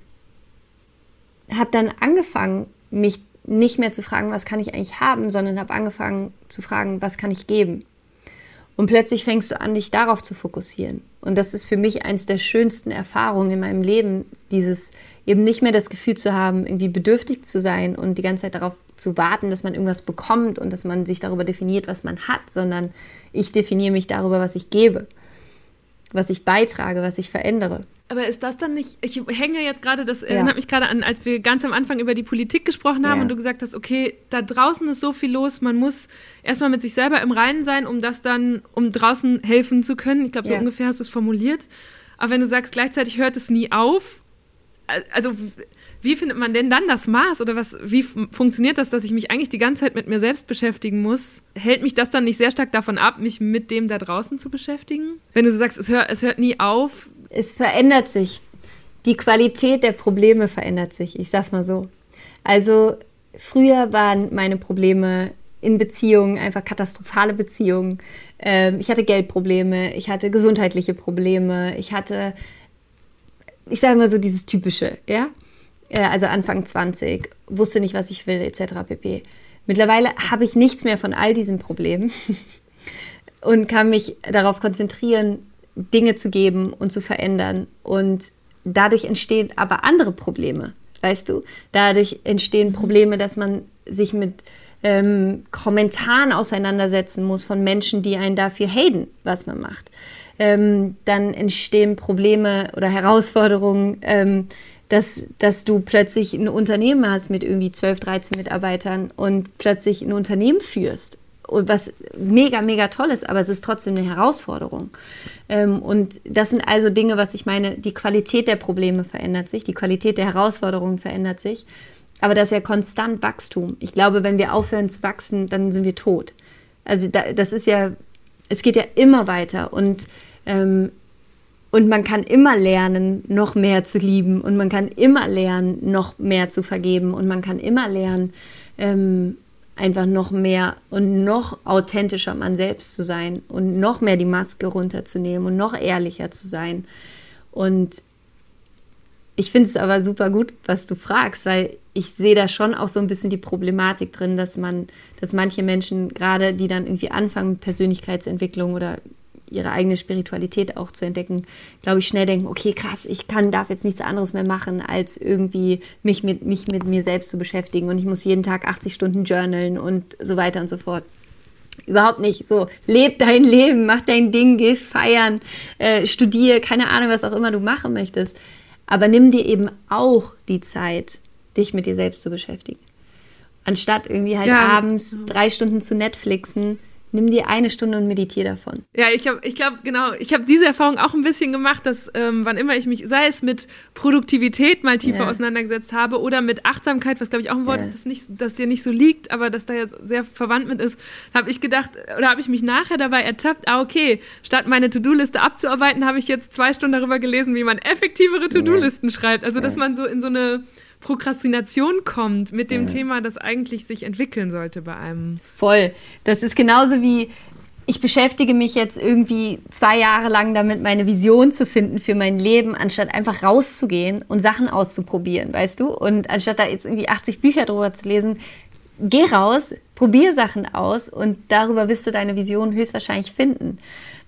habe dann angefangen, mich nicht mehr zu fragen, was kann ich eigentlich haben, sondern habe angefangen zu fragen, was kann ich geben. Und plötzlich fängst du an, dich darauf zu fokussieren. Und das ist für mich eins der schönsten Erfahrungen in meinem Leben, dieses eben nicht mehr das Gefühl zu haben, irgendwie bedürftig zu sein und die ganze Zeit darauf zu warten, dass man irgendwas bekommt und dass man sich darüber definiert, was man hat, sondern ich definiere mich darüber, was ich gebe, was ich beitrage, was ich verändere. Aber ist das dann nicht, ich hänge jetzt gerade, das ja. erinnert mich gerade an, als wir ganz am Anfang über die Politik gesprochen haben ja. und du gesagt hast, okay, da draußen ist so viel los, man muss erstmal mit sich selber im Reinen sein, um das dann, um draußen helfen zu können. Ich glaube, so ja. ungefähr hast du es formuliert. Aber wenn du sagst, gleichzeitig hört es nie auf, also wie findet man denn dann das Maß oder was, wie f- funktioniert das, dass ich mich eigentlich die ganze Zeit mit mir selbst beschäftigen muss? Hält mich das dann nicht sehr stark davon ab, mich mit dem da draußen zu beschäftigen? Wenn du so sagst, es, hör, es hört nie auf. Es verändert sich. Die Qualität der Probleme verändert sich, ich sag's mal so. Also früher waren meine Probleme in Beziehungen einfach katastrophale Beziehungen. Ähm, ich hatte Geldprobleme, ich hatte gesundheitliche Probleme, ich hatte, ich sage mal so dieses Typische, ja? Also Anfang zwanzig, wusste nicht, was ich will, et cetera pp. Mittlerweile habe ich nichts mehr von all diesen Problemen und kann mich darauf konzentrieren, Dinge zu geben und zu verändern. Und dadurch entstehen aber andere Probleme, weißt du? Dadurch entstehen Probleme, dass man sich mit ähm, Kommentaren auseinandersetzen muss von Menschen, die einen dafür haten, was man macht. Ähm, dann entstehen Probleme oder Herausforderungen, ähm, Dass, dass du plötzlich ein Unternehmen hast mit irgendwie zwölf, dreizehn Mitarbeitern und plötzlich ein Unternehmen führst. Und was mega, mega toll ist, aber es ist trotzdem eine Herausforderung. Ähm, und das sind also Dinge, was ich meine, die Qualität der Probleme verändert sich, die Qualität der Herausforderungen verändert sich. Aber das ist ja konstant Wachstum. Ich glaube, wenn wir aufhören zu wachsen, dann sind wir tot. Also da, das ist ja, es geht ja immer weiter und ähm, Und man kann immer lernen, noch mehr zu lieben. Und man kann immer lernen, noch mehr zu vergeben. Und man kann immer lernen, ähm, einfach noch mehr und noch authentischer man selbst zu sein. Und noch mehr die Maske runterzunehmen und noch ehrlicher zu sein. Und ich finde es aber super gut, was du fragst, weil ich sehe da schon auch so ein bisschen die Problematik drin, dass man, dass manche Menschen, gerade die dann irgendwie anfangen mit Persönlichkeitsentwicklung oder ihre eigene Spiritualität auch zu entdecken, glaube ich, schnell denken, okay, krass, ich kann, darf jetzt nichts anderes mehr machen, als irgendwie mich mit, mich mit mir selbst zu beschäftigen und ich muss jeden Tag achtzig Stunden journalen und so weiter und so fort. Überhaupt nicht. So, leb dein Leben, mach dein Ding, geh feiern, äh, studier, keine Ahnung, was auch immer du machen möchtest. Aber nimm dir eben auch die Zeit, dich mit dir selbst zu beschäftigen. Anstatt irgendwie halt ja, abends ja. drei Stunden zu Netflixen, nimm dir eine Stunde und meditier davon. Ja, ich habe, ich glaube, genau, ich habe diese Erfahrung auch ein bisschen gemacht, dass ähm, wann immer ich mich, sei es mit Produktivität mal tiefer ja. auseinandergesetzt habe oder mit Achtsamkeit, was glaube ich auch ein Wort ja. ist, das, nicht, das dir nicht so liegt, aber das da ja sehr verwandt mit ist, habe ich gedacht, oder habe ich mich nachher dabei ertappt, ah okay, statt meine To-Do-Liste abzuarbeiten, habe ich jetzt zwei Stunden darüber gelesen, wie man effektivere To-Do-Listen ja. schreibt. Also, ja. dass man so in so eine Prokrastination kommt mit dem ja. Thema, das eigentlich sich entwickeln sollte bei einem. Voll. Das ist genauso wie, ich beschäftige mich jetzt irgendwie zwei Jahre lang damit, meine Vision zu finden für mein Leben, anstatt einfach rauszugehen und Sachen auszuprobieren, weißt du? Und anstatt da jetzt irgendwie achtzig Bücher drüber zu lesen, geh raus, probier Sachen aus und darüber wirst du deine Vision höchstwahrscheinlich finden.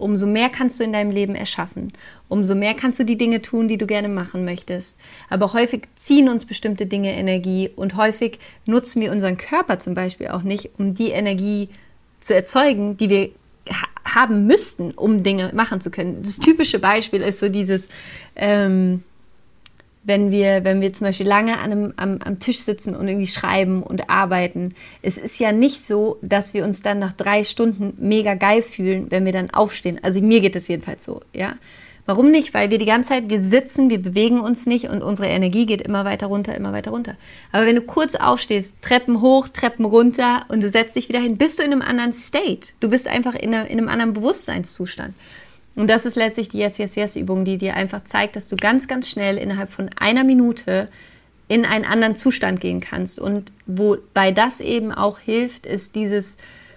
umso mehr kannst du in deinem Leben erschaffen. Umso mehr kannst du die Dinge tun, die du gerne machen möchtest. Aber häufig ziehen uns bestimmte Dinge Energie und häufig nutzen wir unseren Körper zum Beispiel auch nicht, um die Energie zu erzeugen, die wir ha- haben müssten, um Dinge machen zu können. Das typische Beispiel ist so dieses, ähm, wenn wir, wenn wir zum Beispiel lange an einem, am, am Tisch sitzen und irgendwie schreiben und arbeiten. Es ist ja nicht so, dass wir uns dann nach drei Stunden mega geil fühlen, wenn wir dann aufstehen. Also mir geht es jedenfalls so, ja. Warum nicht? Weil wir die ganze Zeit, wir sitzen, wir bewegen uns nicht und unsere Energie geht immer weiter runter, immer weiter runter. Aber wenn du kurz aufstehst, Treppen hoch, Treppen runter und du setzt dich wieder hin, bist du in einem anderen State. Du bist einfach in, einer, in einem anderen Bewusstseinszustand. Und das ist letztlich die Yes-Yes-Yes-Übung, die dir einfach zeigt, dass du ganz, ganz schnell innerhalb von einer Minute in einen anderen Zustand gehen kannst. Und wobei das eben auch hilft, ist dieses,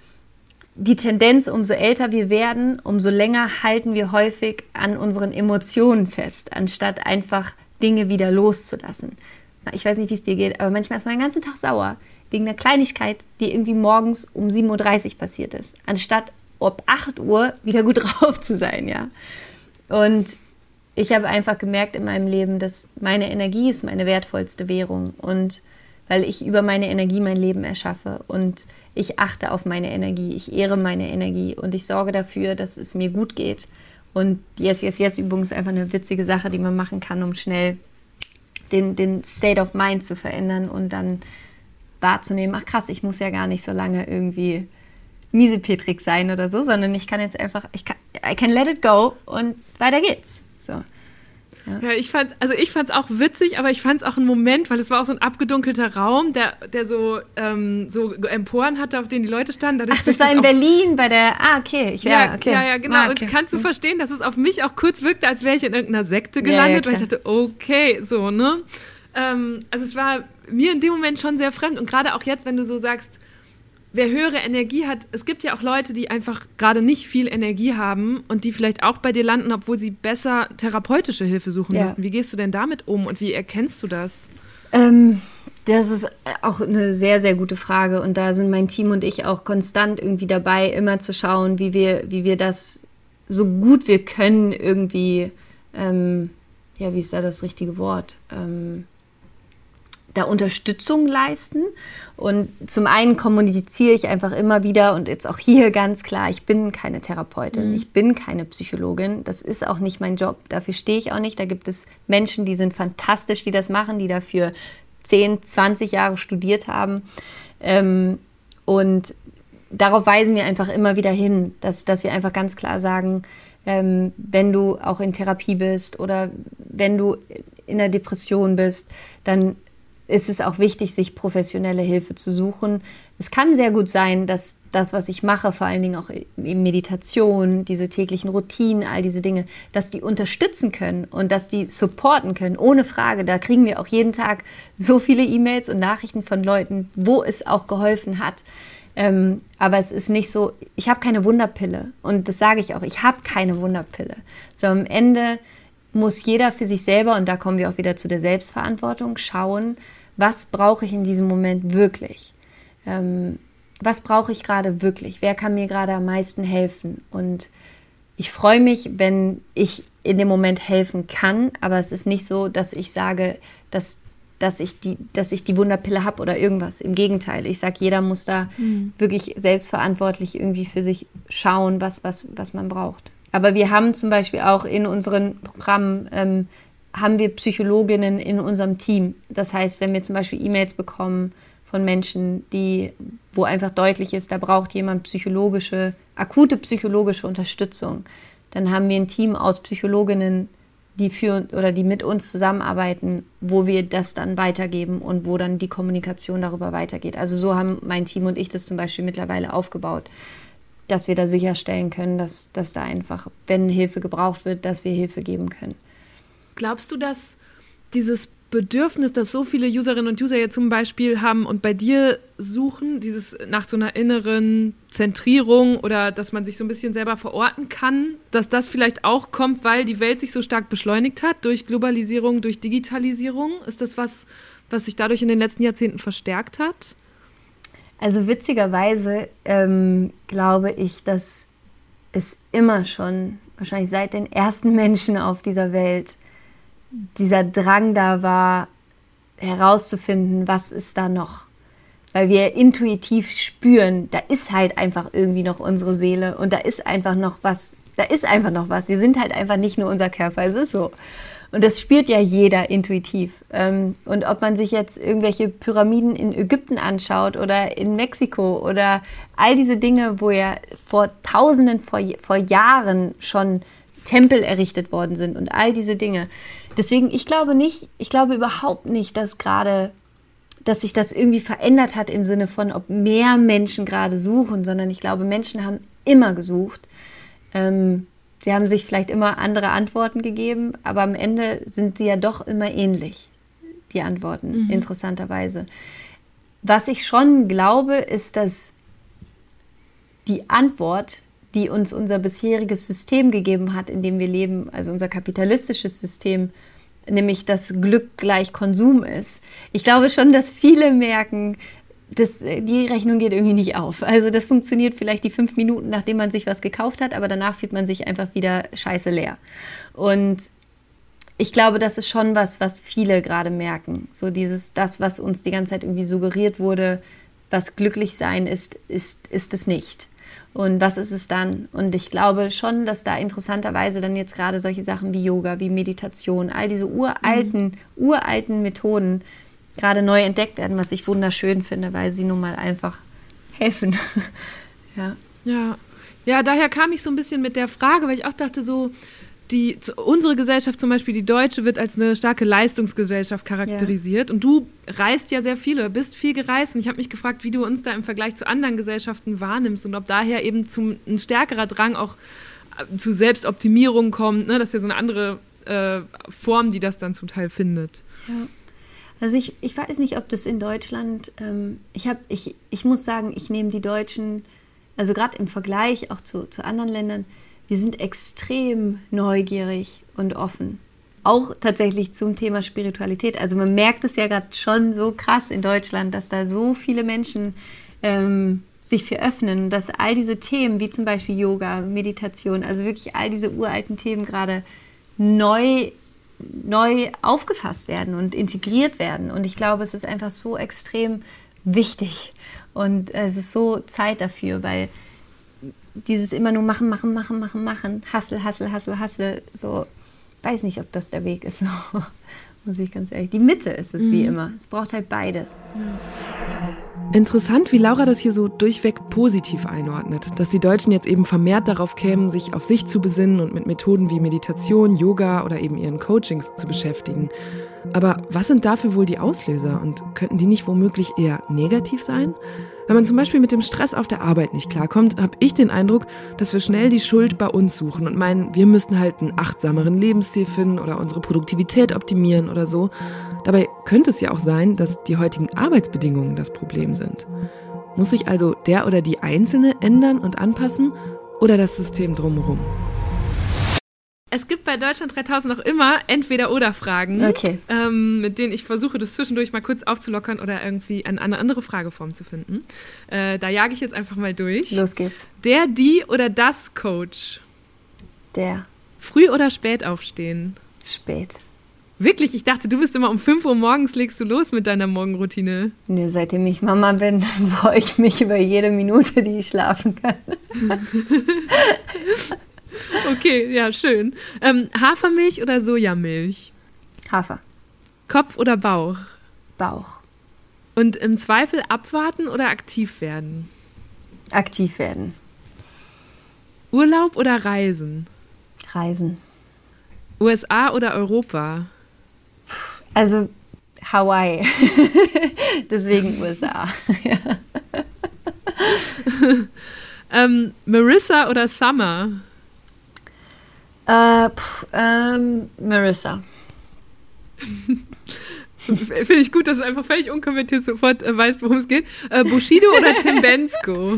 die Tendenz, umso älter wir werden, umso länger halten wir häufig an unseren Emotionen fest, anstatt einfach Dinge wieder loszulassen. Ich weiß nicht, wie es dir geht, aber manchmal ist man den ganzen Tag sauer wegen einer Kleinigkeit, die irgendwie morgens um sieben Uhr dreißig passiert ist, anstatt ab acht Uhr wieder gut drauf zu sein, ja. Und ich habe einfach gemerkt in meinem Leben, dass meine Energie ist meine wertvollste Währung und weil ich über meine Energie mein Leben erschaffe und ich achte auf meine Energie, ich ehre meine Energie und ich sorge dafür, dass es mir gut geht. Und die Yes-Yes-Yes-Übung ist einfach eine witzige Sache, die man machen kann, um schnell den, den State of Mind zu verändern und dann wahrzunehmen, ach krass, ich muss ja gar nicht so lange irgendwie miesepetrig sein oder so, sondern ich kann jetzt einfach, ich kann, I can let it go und weiter geht's. So. Ja, ja ich fand's, also ich fand's auch witzig, aber ich fand's auch ein Moment, weil es war auch so ein abgedunkelter Raum, der, der so, ähm, so Emporen hatte, auf denen die Leute standen. Dadurch, ach, das war in Berlin bei der, ah, okay. Ich, ja, ja, okay. ja, ja, genau. Ah, okay. Und kannst du verstehen, dass es auf mich auch kurz wirkte, als wäre ich in irgendeiner Sekte gelandet, ja, ja, weil ich dachte, okay, so, ne? Ähm, also es war mir in dem Moment schon sehr fremd und gerade auch jetzt, wenn du so sagst, wer höhere Energie hat, es gibt ja auch Leute, die einfach gerade nicht viel Energie haben und die vielleicht auch bei dir landen, obwohl sie besser therapeutische Hilfe suchen ja. müssten. Wie gehst du denn damit um und wie erkennst du das? Ähm, das ist auch eine sehr, sehr gute Frage und da sind mein Team und ich auch konstant irgendwie dabei, immer zu schauen, wie wir, wie wir das so gut wir können irgendwie, ähm, ja, wie ist da das richtige Wort, ähm, da Unterstützung leisten. Und zum einen kommuniziere ich einfach immer wieder und jetzt auch hier ganz klar, ich bin keine Therapeutin, mhm. ich bin keine Psychologin, das ist auch nicht mein Job, dafür stehe ich auch nicht. Da gibt es Menschen, die sind fantastisch, die das machen, die dafür zehn, zwanzig Jahre studiert haben. Und darauf weisen wir einfach immer wieder hin, dass, dass wir einfach ganz klar sagen, wenn du auch in Therapie bist oder wenn du in einer Depression bist, dann ist es auch wichtig, sich professionelle Hilfe zu suchen. Es kann sehr gut sein, dass das, was ich mache, vor allen Dingen auch eben Meditation, diese täglichen Routinen, all diese Dinge, dass die unterstützen können und dass die supporten können, ohne Frage. Da kriegen wir auch jeden Tag so viele E-Mails und Nachrichten von Leuten, wo es auch geholfen hat. Ähm, aber es ist nicht so, ich habe keine Wunderpille und das sage ich auch, ich habe keine Wunderpille. So am Ende muss jeder für sich selber, und da kommen wir auch wieder zu der Selbstverantwortung, schauen, was brauche ich in diesem Moment wirklich? Ähm, was brauche ich gerade wirklich? Wer kann mir gerade am meisten helfen? Und ich freue mich, wenn ich in dem Moment helfen kann, aber es ist nicht so, dass ich sage, dass, dass, ich, die, dass ich die Wunderpille habe oder irgendwas. Im Gegenteil, ich sage, jeder muss da mhm. wirklich selbstverantwortlich irgendwie für sich schauen, was, was, was man braucht. Aber wir haben zum Beispiel auch in unseren Programmen, ähm, haben wir Psychologinnen in unserem Team. Das heißt, wenn wir zum Beispiel E-Mails bekommen von Menschen, die, wo einfach deutlich ist, da braucht jemand psychologische, akute psychologische Unterstützung, dann haben wir ein Team aus Psychologinnen, die für oder die mit uns zusammenarbeiten, wo wir das dann weitergeben und wo dann die Kommunikation darüber weitergeht. Also so haben mein Team und ich das zum Beispiel mittlerweile aufgebaut, dass wir da sicherstellen können, dass, dass da einfach, wenn Hilfe gebraucht wird, dass wir Hilfe geben können. Glaubst du, dass dieses Bedürfnis, das so viele Userinnen und User jetzt zum Beispiel haben und bei dir suchen, dieses nach so einer inneren Zentrierung oder dass man sich so ein bisschen selber verorten kann, dass das vielleicht auch kommt, weil die Welt sich so stark beschleunigt hat durch Globalisierung, durch Digitalisierung? Ist das was, was sich dadurch in den letzten Jahrzehnten verstärkt hat? Also witzigerweise ähm, glaube ich, dass es immer schon, wahrscheinlich seit den ersten Menschen auf dieser Welt, dieser Drang da war, herauszufinden, was ist da noch. Weil wir intuitiv spüren, da ist halt einfach irgendwie noch unsere Seele und da ist einfach noch was, da ist einfach noch was. Wir sind halt einfach nicht nur unser Körper, es ist so. Und das spürt ja jeder intuitiv. Und ob man sich jetzt irgendwelche Pyramiden in Ägypten anschaut oder in Mexiko oder all diese Dinge, wo ja vor Tausenden, vor, vor Jahren schon Tempel errichtet worden sind und all diese Dinge. Deswegen, ich glaube nicht, ich glaube überhaupt nicht, dass gerade, dass sich das irgendwie verändert hat im Sinne von, ob mehr Menschen gerade suchen, sondern ich glaube, Menschen haben immer gesucht. Ähm, Sie haben sich vielleicht immer andere Antworten gegeben, aber am Ende sind sie ja doch immer ähnlich, die Antworten, mhm. interessanterweise. Was ich schon glaube, ist, dass die Antwort, die uns unser bisheriges System gegeben hat, in dem wir leben, also unser kapitalistisches System, nämlich dass Glück gleich Konsum ist. Ich glaube schon, dass viele merken, Das, die Rechnung geht irgendwie nicht auf. Also das funktioniert vielleicht die fünf Minuten, nachdem man sich was gekauft hat, aber danach fühlt man sich einfach wieder scheiße leer. Und ich glaube, das ist schon was, was viele gerade merken. So dieses, das, was uns die ganze Zeit irgendwie suggeriert wurde, was glücklich sein ist, ist, ist es nicht. Und was ist es dann? Und ich glaube schon, dass da interessanterweise dann jetzt gerade solche Sachen wie Yoga, wie Meditation, all diese uralten, mhm. uralten Methoden gerade neu entdeckt werden, was ich wunderschön finde, weil sie nun mal einfach helfen. ja. Ja. Ja, daher kam ich so ein bisschen mit der Frage, weil ich auch dachte so, die, unsere Gesellschaft zum Beispiel, die deutsche, wird als eine starke Leistungsgesellschaft charakterisiert. Ja. Und du reist ja sehr viel oder bist viel gereist. Und ich habe mich gefragt, wie du uns da im Vergleich zu anderen Gesellschaften wahrnimmst und ob daher eben zum, ein stärkerer Drang auch zu Selbstoptimierung kommt. Ne? Das ist ja so eine andere äh, Form, die das dann zum Teil findet. Ja. Also ich, ich weiß nicht, ob das in Deutschland, ähm, ich, hab, ich, ich muss sagen, ich nehme die Deutschen, also gerade im Vergleich auch zu, zu anderen Ländern, wir sind extrem neugierig und offen. Auch tatsächlich zum Thema Spiritualität. Also man merkt es ja gerade schon so krass in Deutschland, dass da so viele Menschen ähm, sich für öffnen, dass all diese Themen, wie zum Beispiel Yoga, Meditation, also wirklich all diese uralten Themen gerade neu neu aufgefasst werden und integriert werden. Und ich glaube, es ist einfach so extrem wichtig. Und es ist so Zeit dafür, weil dieses immer nur machen, machen, machen, machen, machen, Hustle, Hustle, Hustle, Hustle, so, weiß nicht, ob das der Weg ist. So, muss ich ganz ehrlich. Die Mitte ist es mhm. wie immer. Es braucht halt beides. Ja. Interessant, wie Laura das hier so durchweg positiv einordnet, dass die Deutschen jetzt eben vermehrt darauf kämen, sich auf sich zu besinnen und mit Methoden wie Meditation, Yoga oder eben ihren Coachings zu beschäftigen. Aber was sind dafür wohl die Auslöser und könnten die nicht womöglich eher negativ sein? Wenn man zum Beispiel mit dem Stress auf der Arbeit nicht klarkommt, habe ich den Eindruck, dass wir schnell die Schuld bei uns suchen und meinen, wir müssten halt einen achtsameren Lebensstil finden oder unsere Produktivität optimieren oder so. Dabei könnte es ja auch sein, dass die heutigen Arbeitsbedingungen das Problem sind. Muss sich also der oder die Einzelne ändern und anpassen oder das System drumherum? Es gibt bei Deutschland dreitausend auch immer Entweder-Oder-Fragen, okay. ähm, mit denen ich versuche, das zwischendurch mal kurz aufzulockern oder irgendwie eine, eine andere Frageform zu finden. Äh, da jage ich jetzt einfach mal durch. Los geht's. Der, die oder das Coach? Der. Früh oder spät aufstehen? Spät. Wirklich? Ich dachte, du bist immer um fünf Uhr morgens legst du los mit deiner Morgenroutine. Nee, seitdem ich Mama bin, freue ich mich über jede Minute, die ich schlafen kann. Okay, ja, schön. Ähm, Hafermilch oder Sojamilch? Hafer. Kopf oder Bauch? Bauch. Und im Zweifel abwarten oder aktiv werden? Aktiv werden. Urlaub oder Reisen? Reisen. U S A oder Europa? Also Hawaii. Deswegen U S A. Ja. ähm, Marissa oder Summer? Äh, pff, ähm, Marissa. Finde ich gut, dass du einfach völlig unkommentiert sofort äh, weißt, worum es geht. Äh, Bushido oder Tim Bendzko?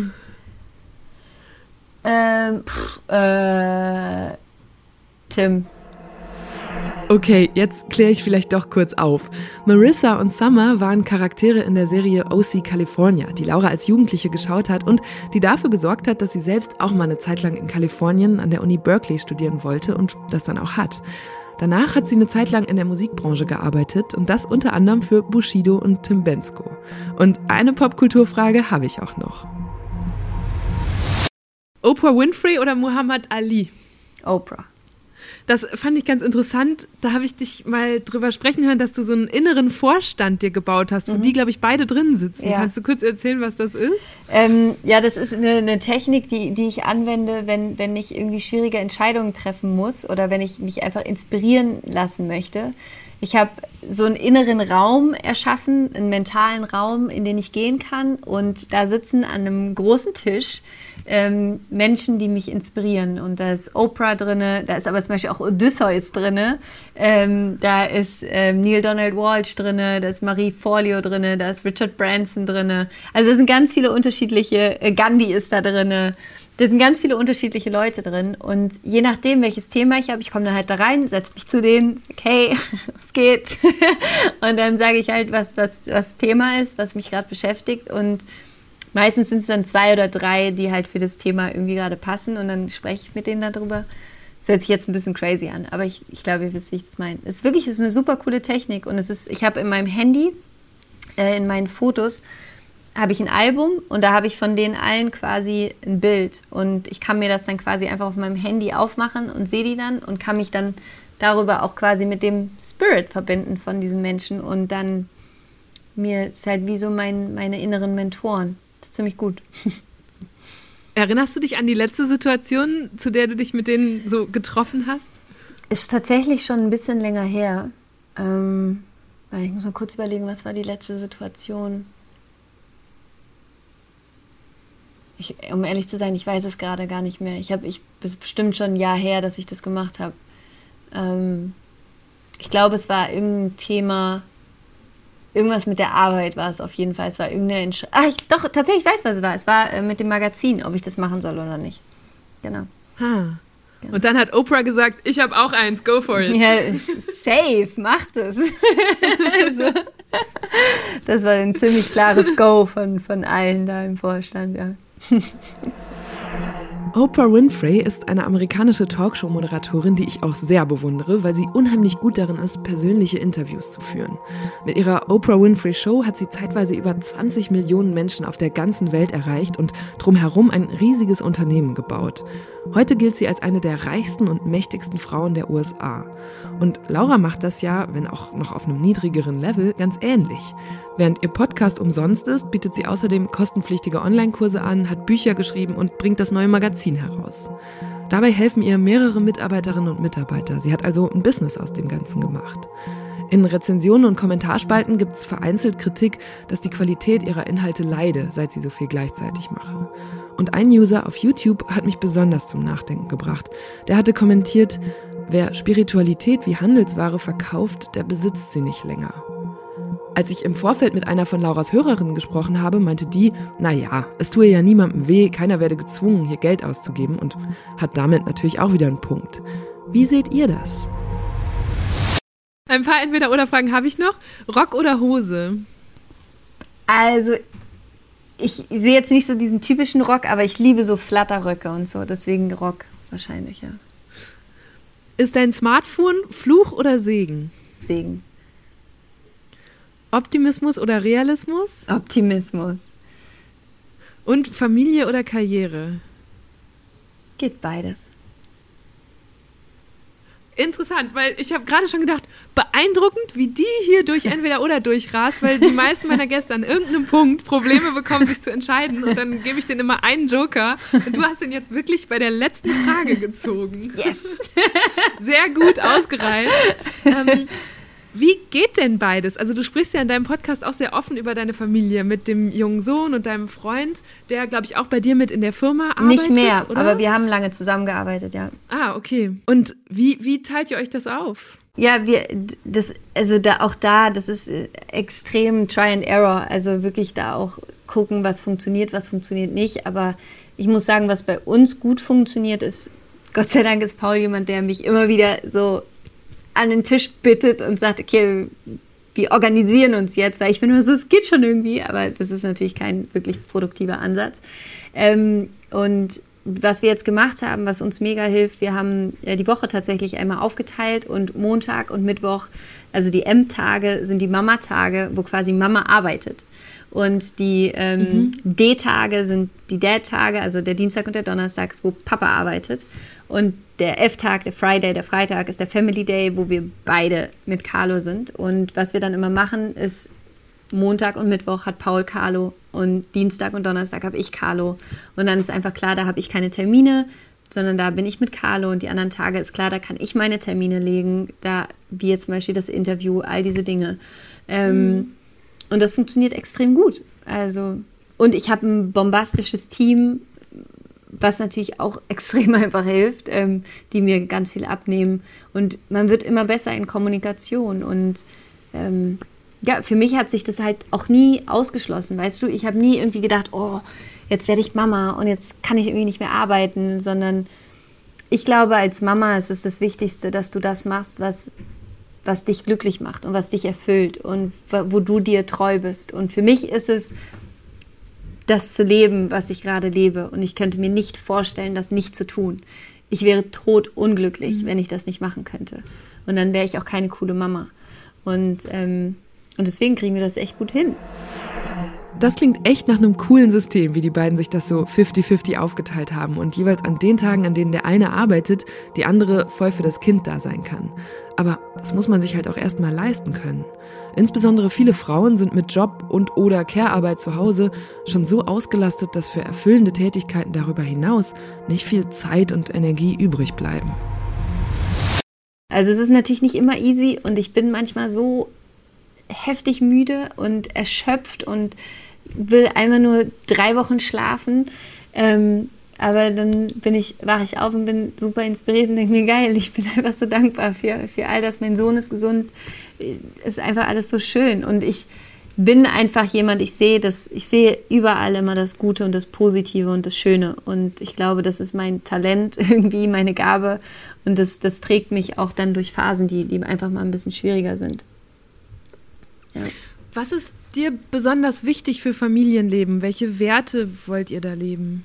Ähm, pff, äh, Tim. Okay, jetzt kläre ich vielleicht doch kurz auf. Marissa und Summer waren Charaktere in der Serie O C California, die Laura als Jugendliche geschaut hat und die dafür gesorgt hat, dass sie selbst auch mal eine Zeit lang in Kalifornien an der Uni Berkeley studieren wollte und das dann auch hat. Danach hat sie eine Zeit lang in der Musikbranche gearbeitet und das unter anderem für Bushido und Tim Bendzko. Und eine Popkulturfrage habe ich auch noch. Oprah Winfrey oder Muhammad Ali? Oprah. Das fand ich ganz interessant. Da habe ich dich mal drüber sprechen hören, dass du so einen inneren Vorstand dir gebaut hast, wo mhm. die, glaube ich, beide drin sitzen. Ja. Kannst du kurz erzählen, was das ist? Ähm, ja, das ist eine, eine Technik, die, die ich anwende, wenn, wenn ich irgendwie schwierige Entscheidungen treffen muss oder wenn ich mich einfach inspirieren lassen möchte. Ich habe so einen inneren Raum erschaffen, einen mentalen Raum, in den ich gehen kann. Und da sitzen an einem großen Tisch ähm, Menschen, die mich inspirieren. Und da ist Oprah drin, da ist aber zum Beispiel auch Odysseus drin, ähm, da ist ähm, Neil Donald Walsh drin, da ist Marie Forleo drin, da ist Richard Branson drin. Also da sind ganz viele unterschiedliche, äh, Gandhi ist da drin. Da sind ganz viele unterschiedliche Leute drin und je nachdem, welches Thema ich habe, ich komme dann halt da rein, setze mich zu denen, sage, hey, was geht? Und dann sage ich halt, was, was, was Thema ist, was mich gerade beschäftigt und meistens sind es dann zwei oder drei, die halt für das Thema irgendwie gerade passen und dann spreche ich mit denen darüber. Das hört sich jetzt ein bisschen crazy an, aber ich, ich glaube, ihr wisst, wie ich das meine. Es ist wirklich, es ist eine super coole Technik und es ist, ich habe in meinem Handy, äh, in meinen Fotos, habe ich ein Album und da habe ich von denen allen quasi ein Bild und ich kann mir das dann quasi einfach auf meinem Handy aufmachen und sehe die dann und kann mich dann darüber auch quasi mit dem Spirit verbinden von diesem Menschen und dann mir ist halt wie so mein, meine inneren Mentoren. Das ist ziemlich gut. Erinnerst du dich an die letzte Situation, zu der du dich mit denen so getroffen hast? Ist tatsächlich schon ein bisschen länger her. Ähm, weil ich muss mal kurz überlegen, was war die letzte Situation? Ich, um ehrlich zu sein, ich weiß es gerade gar nicht mehr. Ich habe, ich, es ist bestimmt schon ein Jahr her, dass ich das gemacht habe. Ähm, ich glaube, es war irgendein Thema, irgendwas mit der Arbeit war es auf jeden Fall. Es war irgendeine Entscheidung. Ah, ich, doch, tatsächlich, ich weiß, was es war. Es war äh, mit dem Magazin, ob ich das machen soll oder nicht. Genau. Ha. Genau. Und dann hat Oprah gesagt, ich habe auch eins, go for it. Ja, safe, mach das. Also, das war ein ziemlich klares Go von, von allen da im Vorstand, ja. Oprah Winfrey ist eine amerikanische Talkshow-Moderatorin, die ich auch sehr bewundere, weil sie unheimlich gut darin ist, persönliche Interviews zu führen. Mit ihrer Oprah Winfrey Show hat sie zeitweise über zwanzig Millionen Menschen auf der ganzen Welt erreicht und drumherum ein riesiges Unternehmen gebaut. Heute gilt sie als eine der reichsten und mächtigsten Frauen der U S A. Und Laura macht das ja, wenn auch noch auf einem niedrigeren Level, ganz ähnlich. Während ihr Podcast umsonst ist, bietet sie außerdem kostenpflichtige Online-Kurse an, hat Bücher geschrieben und bringt das neue Magazin heraus. Dabei helfen ihr mehrere Mitarbeiterinnen und Mitarbeiter. Sie hat also ein Business aus dem Ganzen gemacht. In Rezensionen und Kommentarspalten gibt es vereinzelt Kritik, dass die Qualität ihrer Inhalte leide, seit sie so viel gleichzeitig mache. Und ein User auf YouTube hat mich besonders zum Nachdenken gebracht. Der hatte kommentiert, wer Spiritualität wie Handelsware verkauft, der besitzt sie nicht länger. Als ich im Vorfeld mit einer von Lauras Hörerinnen gesprochen habe, meinte die, naja, es tue ja niemandem weh, keiner werde gezwungen, hier Geld auszugeben und hat damit natürlich auch wieder einen Punkt. Wie seht ihr das? Ein paar Entweder-oder-Fragen habe ich noch. Rock oder Hose? Also, ich sehe jetzt nicht so diesen typischen Rock, aber ich liebe so Flatterröcke und so, deswegen Rock wahrscheinlich, ja. Ist dein Smartphone Fluch oder Segen? Segen. Optimismus oder Realismus? Optimismus. Und Familie oder Karriere? Geht beides. Interessant, weil ich habe gerade schon gedacht, beeindruckend, wie die hier durch entweder oder durchrast, weil die meisten meiner Gäste an irgendeinem Punkt Probleme bekommen, sich zu entscheiden und dann gebe ich denen immer einen Joker und du hast den jetzt wirklich bei der letzten Frage gezogen. Yes! Sehr gut ausgereift. Ähm, Wie geht denn beides? Also du sprichst ja in deinem Podcast auch sehr offen über deine Familie mit dem jungen Sohn und deinem Freund, der, glaube ich, auch bei dir mit in der Firma arbeitet, Nicht mehr, oder? Aber wir haben lange zusammengearbeitet, ja. Ah, okay. Und wie, wie teilt ihr euch das auf? Ja, wir, das, also da, auch da, das ist extrem Try and Error. Also wirklich da auch gucken, was funktioniert, was funktioniert nicht. Aber ich muss sagen, was bei uns gut funktioniert, ist, Gott sei Dank ist Paul jemand, der mich immer wieder so an den Tisch bittet und sagt, okay, wir organisieren uns jetzt, weil ich bin immer so, es geht schon irgendwie, aber das ist natürlich kein wirklich produktiver Ansatz. Ähm, und was wir jetzt gemacht haben, was uns mega hilft, wir haben äh, die Woche tatsächlich einmal aufgeteilt und Montag und Mittwoch, also die M-Tage sind die Mama-Tage, wo quasi Mama arbeitet. Und die ähm, mhm. D-Tage sind die Dad-Tage, also der Dienstag und der Donnerstag, wo Papa arbeitet. Und der F-Tag, der Friday, der Freitag ist der Family Day, wo wir beide mit Carlo sind. Und was wir dann immer machen, ist Montag und Mittwoch hat Paul Carlo und Dienstag und Donnerstag habe ich Carlo. Und dann ist einfach klar, da habe ich keine Termine, sondern da bin ich mit Carlo und die anderen Tage ist klar, da kann ich meine Termine legen, da wie jetzt zum Beispiel das Interview, all diese Dinge. Ähm, mhm. Und das funktioniert extrem gut. Also, und ich habe ein bombastisches Team, was natürlich auch extrem einfach hilft, ähm, die mir ganz viel abnehmen. Und man wird immer besser in Kommunikation. Und ähm, ja, für mich hat sich das halt auch nie ausgeschlossen, weißt du? Ich habe nie irgendwie gedacht, oh, jetzt werde ich Mama und jetzt kann ich irgendwie nicht mehr arbeiten, sondern ich glaube, als Mama ist es das Wichtigste, dass du das machst, was, was dich glücklich macht und was dich erfüllt und wo du dir treu bist. Und für mich ist es, das zu leben, was ich gerade lebe. Und ich könnte mir nicht vorstellen, das nicht zu tun. Ich wäre totunglücklich, mhm. wenn ich das nicht machen könnte. Und dann wäre ich auch keine coole Mama. Und, ähm, und deswegen kriegen wir das echt gut hin. Das klingt echt nach einem coolen System, wie die beiden sich das so fünfzig fünfzig aufgeteilt haben und jeweils an den Tagen, an denen der eine arbeitet, die andere voll für das Kind da sein kann. Aber das muss man sich halt auch erst mal leisten können. Insbesondere viele Frauen sind mit Job und oder Care-Arbeit zu Hause schon so ausgelastet, dass für erfüllende Tätigkeiten darüber hinaus nicht viel Zeit und Energie übrig bleiben. Also es ist natürlich nicht immer easy und ich bin manchmal so heftig müde und erschöpft und will einmal nur drei Wochen schlafen. Ähm, aber dann bin ich, wache ich auf und bin super inspiriert und denke mir, geil, ich bin einfach so dankbar für, für all das. Mein Sohn ist gesund, ist einfach alles so schön. Und ich bin einfach jemand, ich sehe das, ich sehe überall immer das Gute und das Positive und das Schöne. Und ich glaube, das ist mein Talent, irgendwie meine Gabe. Und das, das trägt mich auch dann durch Phasen, die, die einfach mal ein bisschen schwieriger sind. Ja. Was ist dir besonders wichtig für Familienleben? Welche Werte wollt ihr da leben?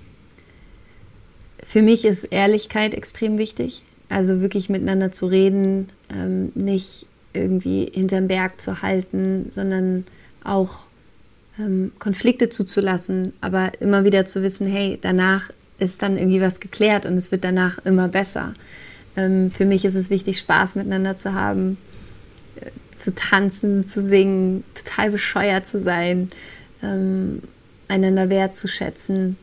Für mich ist Ehrlichkeit extrem wichtig. Also wirklich miteinander zu reden, ähm, nicht irgendwie hinterm Berg zu halten, sondern auch ähm, Konflikte zuzulassen, aber immer wieder zu wissen, hey, danach ist dann irgendwie was geklärt und es wird danach immer besser. Ähm, für mich ist es wichtig, Spaß miteinander zu haben, äh, zu tanzen, zu singen, total bescheuert zu sein, ähm, einander wertzuschätzen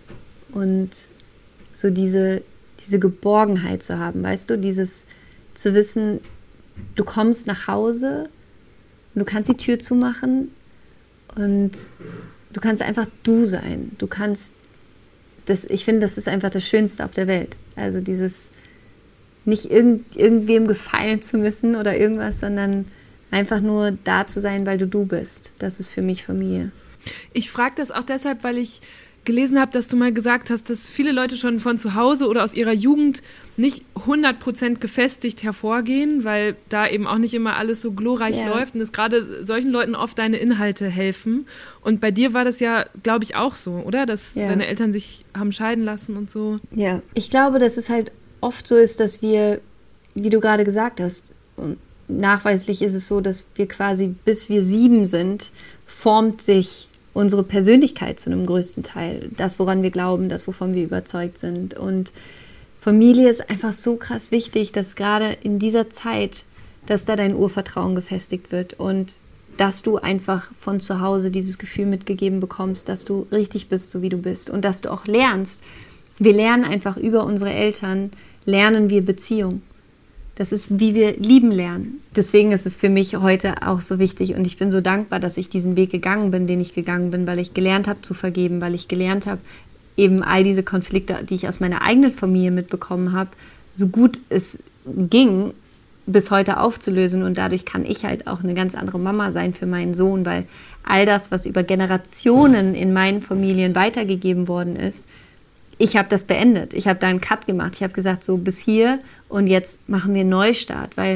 und so diese, diese Geborgenheit zu haben, weißt du, dieses zu wissen, du kommst nach Hause, du kannst die Tür zumachen und du kannst einfach du sein. Du kannst, das, ich finde, das ist einfach das Schönste auf der Welt. Also dieses, nicht irgend, irgendwem gefallen zu müssen oder irgendwas, sondern einfach nur da zu sein, weil du du bist. Das ist für mich Familie. Ich frage das auch deshalb, weil ich gelesen habe, dass du mal gesagt hast, dass viele Leute schon von zu Hause oder aus ihrer Jugend nicht hundert Prozent gefestigt hervorgehen, weil da eben auch nicht immer alles so glorreich yeah. läuft und dass gerade solchen Leuten oft deine Inhalte helfen. Und bei dir war das ja, glaube ich, auch so, oder? Dass yeah. deine Eltern sich haben scheiden lassen und so. Ja, ich glaube, dass es halt oft so ist, dass wir, wie du gerade gesagt hast, und nachweislich ist es so, dass wir quasi, bis wir sieben sind, formt sich unsere Persönlichkeit zu einem größten Teil. Das, woran wir glauben, das, wovon wir überzeugt sind. Und Familie ist einfach so krass wichtig, dass gerade in dieser Zeit, dass da dein Urvertrauen gefestigt wird und dass du einfach von zu Hause dieses Gefühl mitgegeben bekommst, dass du richtig bist, so wie du bist. Und dass du auch lernst. Wir lernen einfach über unsere Eltern, lernen wir Beziehung. Das ist, wie wir lieben lernen. Deswegen ist es für mich heute auch so wichtig und ich bin so dankbar, dass ich diesen Weg gegangen bin, den ich gegangen bin, weil ich gelernt habe zu vergeben, weil ich gelernt habe, eben all diese Konflikte, die ich aus meiner eigenen Familie mitbekommen habe, so gut es ging, bis heute aufzulösen. Und dadurch kann ich halt auch eine ganz andere Mama sein für meinen Sohn, weil all das, was über Generationen in meinen Familien weitergegeben worden ist, ich habe das beendet. Ich habe da einen Cut gemacht. Ich habe gesagt, so bis hier und jetzt machen wir einen Neustart, weil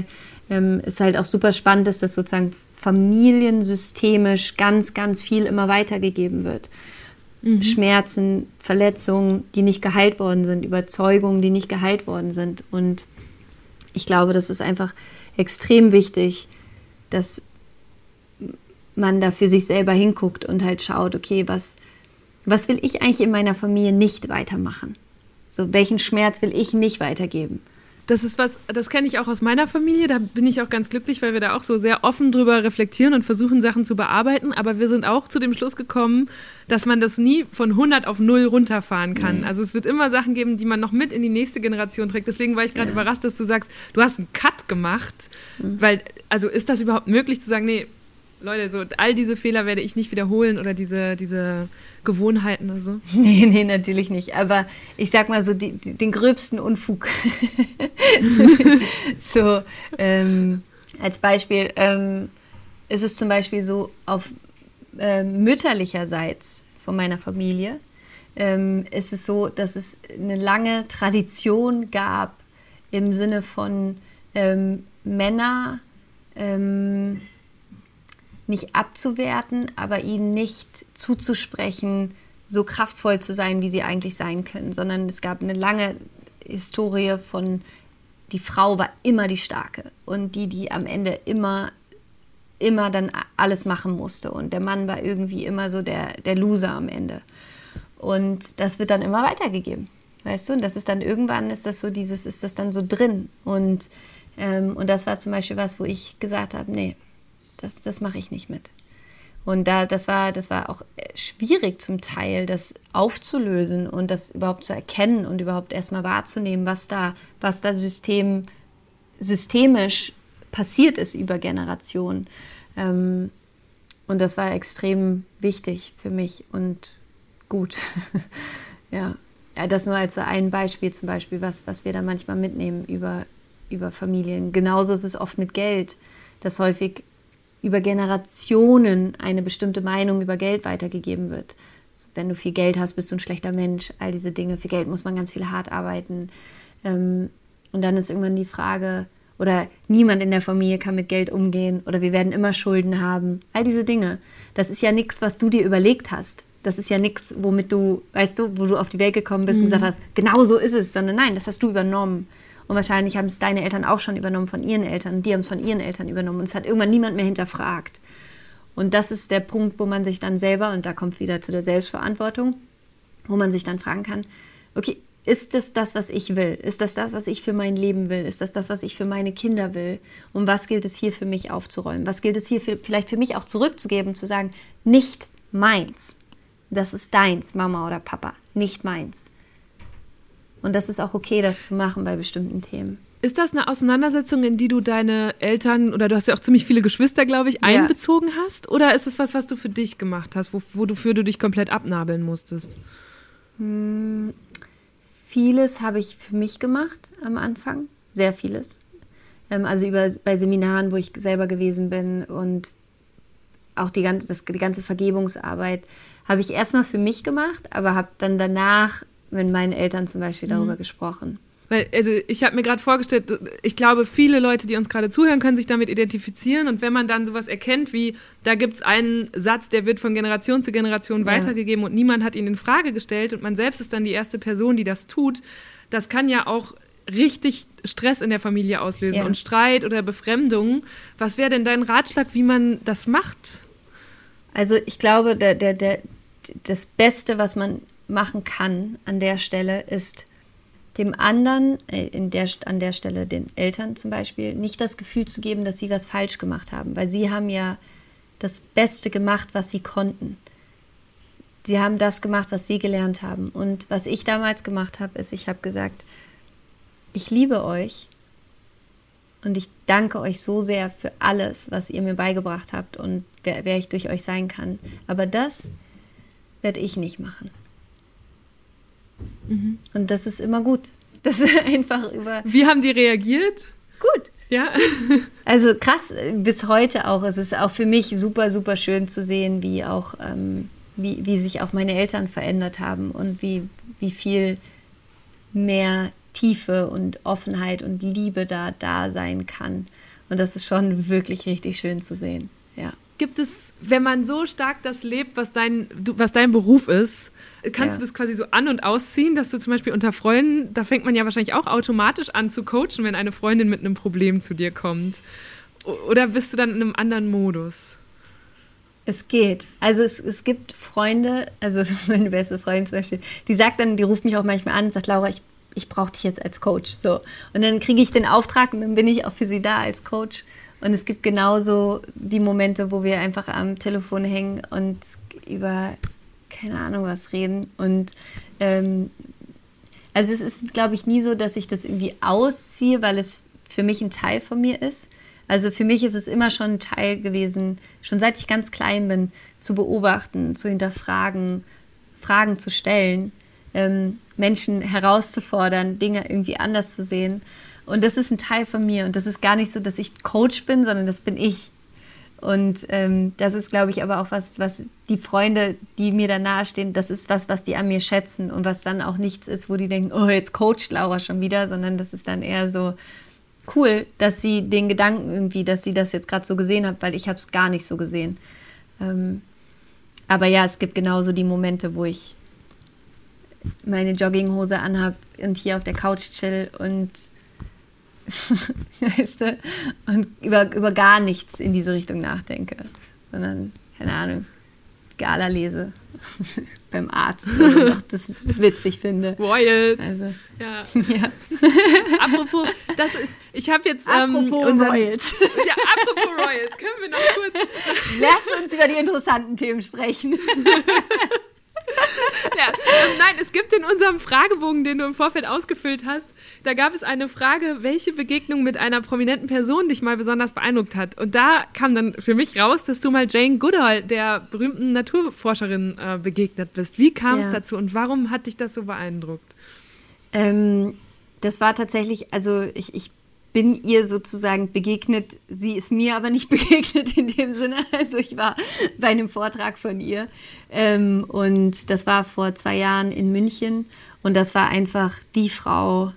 ähm, ist halt auch super spannend, dass das sozusagen familiensystemisch ganz, ganz viel immer weitergegeben wird. Mhm. Schmerzen, Verletzungen, die nicht geheilt worden sind, Überzeugungen, die nicht geheilt worden sind. Und ich glaube, das ist einfach extrem wichtig, dass man da für sich selber hinguckt und halt schaut, okay, was, was will ich eigentlich in meiner Familie nicht weitermachen? So, welchen Schmerz will ich nicht weitergeben? Das ist was, das kenne ich auch aus meiner Familie, da bin ich auch ganz glücklich, weil wir da auch so sehr offen drüber reflektieren und versuchen, Sachen zu bearbeiten, aber wir sind auch zu dem Schluss gekommen, dass man das nie von hundert auf null runterfahren kann. Mhm. Also es wird immer Sachen geben, die man noch mit in die nächste Generation trägt. Deswegen war ich gerade ja. überrascht, dass du sagst, du hast einen Cut gemacht, mhm. weil, also ist das überhaupt möglich zu sagen, nee, Leute, so all diese Fehler werde ich nicht wiederholen oder diese, diese Gewohnheiten oder so? Nee, nee, natürlich nicht. Aber ich sag mal so, die, die, den gröbsten Unfug. so, ähm, als Beispiel ähm, ist es zum Beispiel so, auf äh, mütterlicherseits von meiner Familie ähm, ist es so, dass es eine lange Tradition gab im Sinne von ähm, Männer ähm, nicht abzuwerten, aber ihnen nicht zuzusprechen, so kraftvoll zu sein, wie sie eigentlich sein können, sondern es gab eine lange Historie von, die Frau war immer die Starke und die, die am Ende immer, immer dann alles machen musste und der Mann war irgendwie immer so der, der Loser am Ende. Und das wird dann immer weitergegeben, weißt du? Und das ist dann irgendwann, ist das so dieses, ist das dann so drin und, ähm, und das war zum Beispiel was, wo ich gesagt habe, nee, Das, das mache ich nicht mit. Und da, das war, das war auch schwierig zum Teil, das aufzulösen und das überhaupt zu erkennen und überhaupt erstmal wahrzunehmen, was da, was da System, systemisch passiert ist über Generationen. Ähm, und das war extrem wichtig für mich und gut. ja. ja, das nur als ein Beispiel zum Beispiel, was, was wir da manchmal mitnehmen über, über Familien. Genauso ist es oft mit Geld, dass häufig über Generationen eine bestimmte Meinung über Geld weitergegeben wird. Wenn du viel Geld hast, bist du ein schlechter Mensch. All diese Dinge. Für Geld muss man ganz viel hart arbeiten. Und dann ist irgendwann die Frage, oder niemand in der Familie kann mit Geld umgehen oder wir werden immer Schulden haben. All diese Dinge. Das ist ja nichts, was du dir überlegt hast. Das ist ja nichts, womit du, weißt du, wo du auf die Welt gekommen bist mhm. und gesagt hast, genau so ist es. Sondern nein, das hast du übernommen. Und wahrscheinlich haben es deine Eltern auch schon übernommen von ihren Eltern. Und die haben es von ihren Eltern übernommen. Und es hat irgendwann niemand mehr hinterfragt. Und das ist der Punkt, wo man sich dann selber, und da kommt es wieder zu der Selbstverantwortung, wo man sich dann fragen kann, okay, ist das das, was ich will? Ist das das, was ich für mein Leben will? Ist das das, was ich für meine Kinder will? Und was gilt es hier für mich aufzuräumen? Was gilt es hier für, vielleicht für mich auch zurückzugeben, zu sagen, nicht meins. Das ist deins, Mama oder Papa, nicht meins. Und das ist auch okay, das zu machen bei bestimmten Themen. Ist das eine Auseinandersetzung, in die du deine Eltern, oder du hast ja auch ziemlich viele Geschwister, glaube ich, ja. einbezogen hast? Oder ist es was, was du für dich gemacht hast, wo, wofür du dich komplett abnabeln musstest? Hm, vieles habe ich für mich gemacht am Anfang, sehr vieles. Ähm, also über, bei Seminaren, wo ich selber gewesen bin und auch die ganze, das, die ganze Vergebungsarbeit habe ich erstmal für mich gemacht, aber habe dann danach mit meinen Eltern zum Beispiel darüber mhm. gesprochen. Weil, also ich habe mir gerade vorgestellt, ich glaube, viele Leute, die uns gerade zuhören, können sich damit identifizieren und wenn man dann sowas erkennt wie, da gibt es einen Satz, der wird von Generation zu Generation ja. weitergegeben und niemand hat ihn in Frage gestellt und man selbst ist dann die erste Person, die das tut, das kann ja auch richtig Stress in der Familie auslösen ja. und Streit oder Befremdung. Was wäre denn dein Ratschlag, wie man das macht? Also ich glaube, der, der, der, das Beste, was man machen kann an der Stelle, ist dem anderen, äh, in der, an der Stelle den Eltern zum Beispiel, nicht das Gefühl zu geben, dass sie was falsch gemacht haben, weil sie haben ja das Beste gemacht, was sie konnten. Sie haben das gemacht, was sie gelernt haben. Und was ich damals gemacht habe, ist, ich habe gesagt, ich liebe euch und ich danke euch so sehr für alles, was ihr mir beigebracht habt und wer, wer ich durch euch sein kann. Aber das werde ich nicht machen. Mhm. Und das ist immer gut. Das ist einfach über. Wie haben die reagiert? Gut. Ja. Also krass, bis heute auch. Es ist auch für mich super, super schön zu sehen, wie auch, ähm, wie, wie sich auch meine Eltern verändert haben und wie, wie viel mehr Tiefe und Offenheit und Liebe da, da sein kann. Und das ist schon wirklich richtig schön zu sehen, ja. Gibt es, wenn man so stark das lebt, was dein, du, was dein Beruf ist, kannst ja. du das quasi so an- und ausziehen, dass du zum Beispiel unter Freunden, da fängt man ja wahrscheinlich auch automatisch an zu coachen, wenn eine Freundin mit einem Problem zu dir kommt. Oder bist du dann in einem anderen Modus? Es geht. Also es, es gibt Freunde, also meine beste Freundin zum Beispiel, die sagt dann, die ruft mich auch manchmal an und sagt, Laura, ich, ich brauche dich jetzt als Coach. So. Und dann kriege ich den Auftrag und dann bin ich auch für sie da als Coach. Und es gibt genauso die Momente, wo wir einfach am Telefon hängen und über, keine Ahnung, was reden. Und ähm, also es ist, glaube ich, nie so, dass ich das irgendwie ausziehe, weil es für mich ein Teil von mir ist. Also für mich ist es immer schon ein Teil gewesen, schon seit ich ganz klein bin, zu beobachten, zu hinterfragen, Fragen zu stellen, ähm, Menschen herauszufordern, Dinge irgendwie anders zu sehen. Und das ist ein Teil von mir. Und das ist gar nicht so, dass ich Coach bin, sondern das bin ich. Und ähm, das ist, glaube ich, aber auch was, was die Freunde, die mir da nahestehen, das ist was, was die an mir schätzen und was dann auch nichts ist, wo die denken, oh, jetzt coacht Laura schon wieder, sondern das ist dann eher so cool, dass sie den Gedanken irgendwie, dass sie das jetzt gerade so gesehen hat, weil ich habe es gar nicht so gesehen. Ähm, aber ja, es gibt genauso die Momente, wo ich meine Jogginghose anhab und hier auf der Couch chill und weißt du, und über, über gar nichts in diese Richtung nachdenke, sondern, keine Ahnung, Gala lese beim Arzt, weil ich noch das witzig finde. Royals. Also, ja. ja. Apropos, das ist, ich habe jetzt Apropos ähm, unseren, Royals. Ja, apropos Royals, können wir noch kurz... Lass uns über die interessanten Themen sprechen. Ja, ähm, nein, es gibt in unserem Fragebogen, den du im Vorfeld ausgefüllt hast, da gab es eine Frage, welche Begegnung mit einer prominenten Person dich mal besonders beeindruckt hat. Und da kam dann für mich raus, dass du mal Jane Goodall, der berühmten Naturforscherin, äh, begegnet bist. Wie kam es Ja. dazu und warum hat dich das so beeindruckt? Ähm, das war tatsächlich, also ich, ich bin ihr sozusagen begegnet, sie ist mir aber nicht begegnet in dem Sinne, also ich war bei einem Vortrag von ihr ähm, und das war vor zwei Jahren in München und das war einfach die Frau,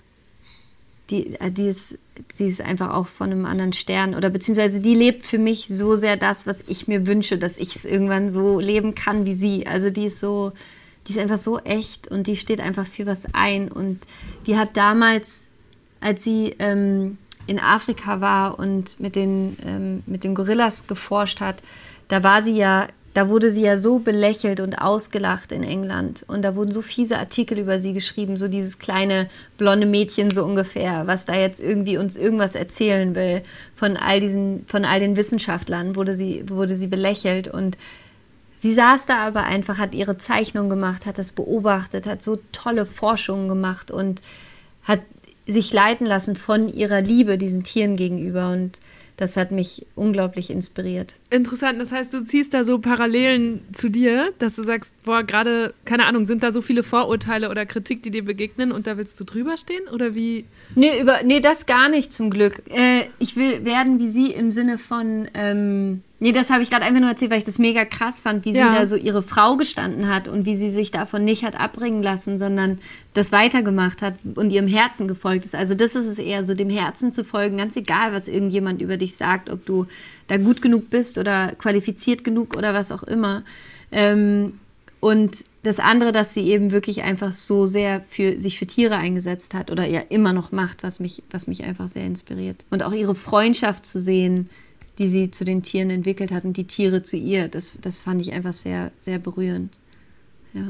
die, die, ist, die ist einfach auch von einem anderen Stern oder beziehungsweise die lebt für mich so sehr das, was ich mir wünsche, dass ich es irgendwann so leben kann wie sie, also die ist so, die ist einfach so echt und die steht einfach für was ein und die hat damals, als sie ähm, in Afrika war und mit den, ähm, mit den Gorillas geforscht hat, da war sie ja, da wurde sie ja so belächelt und ausgelacht in England und da wurden so fiese Artikel über sie geschrieben, so dieses kleine blonde Mädchen so ungefähr, was da jetzt irgendwie uns irgendwas erzählen will. Von all diesen, von all den Wissenschaftlern wurde sie, wurde sie belächelt und sie saß da aber einfach, hat ihre Zeichnung gemacht, hat das beobachtet, hat so tolle Forschungen gemacht und hat sich leiten lassen von ihrer Liebe diesen Tieren gegenüber und das hat mich unglaublich inspiriert. Interessant, das heißt, du ziehst da so Parallelen zu dir, dass du sagst, boah, gerade, keine Ahnung, sind da so viele Vorurteile oder Kritik, die dir begegnen und da willst du drüber stehen oder wie? Nee, über, nee das gar nicht zum Glück. Äh, ich will werden wie sie im Sinne von, ähm, nee, das habe ich gerade einfach nur erzählt, weil ich das mega krass fand, wie ja. sie da so ihre Frau gestanden hat und wie sie sich davon nicht hat abbringen lassen, sondern das weitergemacht hat und ihrem Herzen gefolgt ist. Also das ist es eher, so dem Herzen zu folgen, ganz egal, was irgendjemand über dich sagt, ob du da gut genug bist oder qualifiziert genug oder was auch immer. Ähm, und das andere, dass sie eben wirklich einfach so sehr für sich für Tiere eingesetzt hat oder ja immer noch macht, was mich, was mich einfach sehr inspiriert. Und auch ihre Freundschaft zu sehen, die sie zu den Tieren entwickelt hat und die Tiere zu ihr, das, das fand ich einfach sehr, sehr berührend. Ja.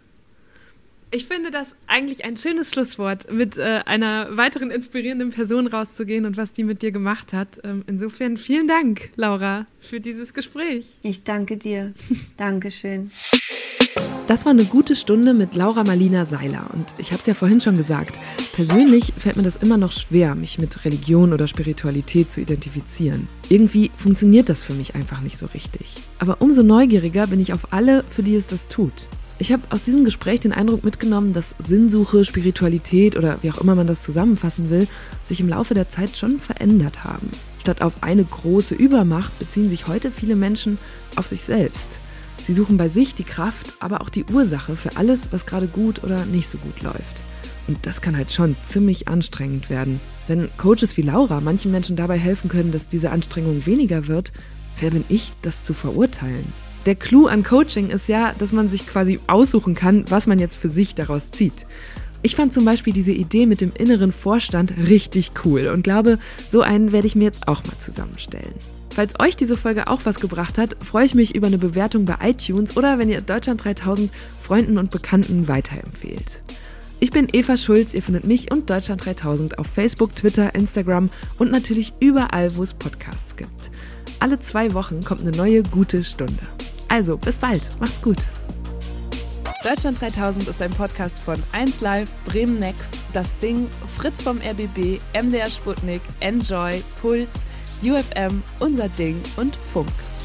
Ich finde das eigentlich ein schönes Schlusswort, mit äh, einer weiteren inspirierenden Person rauszugehen und was die mit dir gemacht hat. Ähm, insofern vielen Dank, Laura, für dieses Gespräch. Ich danke dir. Dankeschön. Das war eine gute Stunde mit Laura Marlina Seiler und ich habe es ja vorhin schon gesagt, persönlich fällt mir das immer noch schwer, mich mit Religion oder Spiritualität zu identifizieren. Irgendwie funktioniert das für mich einfach nicht so richtig. Aber umso neugieriger bin ich auf alle, für die es das tut. Ich habe aus diesem Gespräch den Eindruck mitgenommen, dass Sinnsuche, Spiritualität oder wie auch immer man das zusammenfassen will, sich im Laufe der Zeit schon verändert haben. Statt auf eine große Übermacht beziehen sich heute viele Menschen auf sich selbst. Sie suchen bei sich die Kraft, aber auch die Ursache für alles, was gerade gut oder nicht so gut läuft. Und das kann halt schon ziemlich anstrengend werden. Wenn Coaches wie Laura manchen Menschen dabei helfen können, dass diese Anstrengung weniger wird, wer bin ich, das zu verurteilen? Der Clou an Coaching ist ja, dass man sich quasi aussuchen kann, was man jetzt für sich daraus zieht. Ich fand zum Beispiel diese Idee mit dem inneren Vorstand richtig cool und glaube, so einen werde ich mir jetzt auch mal zusammenstellen. Falls euch diese Folge auch was gebracht hat, freue ich mich über eine Bewertung bei iTunes oder wenn ihr Deutschland dreitausend Freunden und Bekannten weiterempfehlt. Ich bin Eva Schulz, ihr findet mich und Deutschland dreitausend auf Facebook, Twitter, Instagram und natürlich überall, wo es Podcasts gibt. Alle zwei Wochen kommt eine neue gute Stunde. Also, bis bald, macht's gut. Deutschland dreitausend ist ein Podcast von eins Live, Bremen Next, Das Ding, Fritz vom R B B, M D R Sputnik, Enjoy, Puls, U F M, Unser Ding und Funk.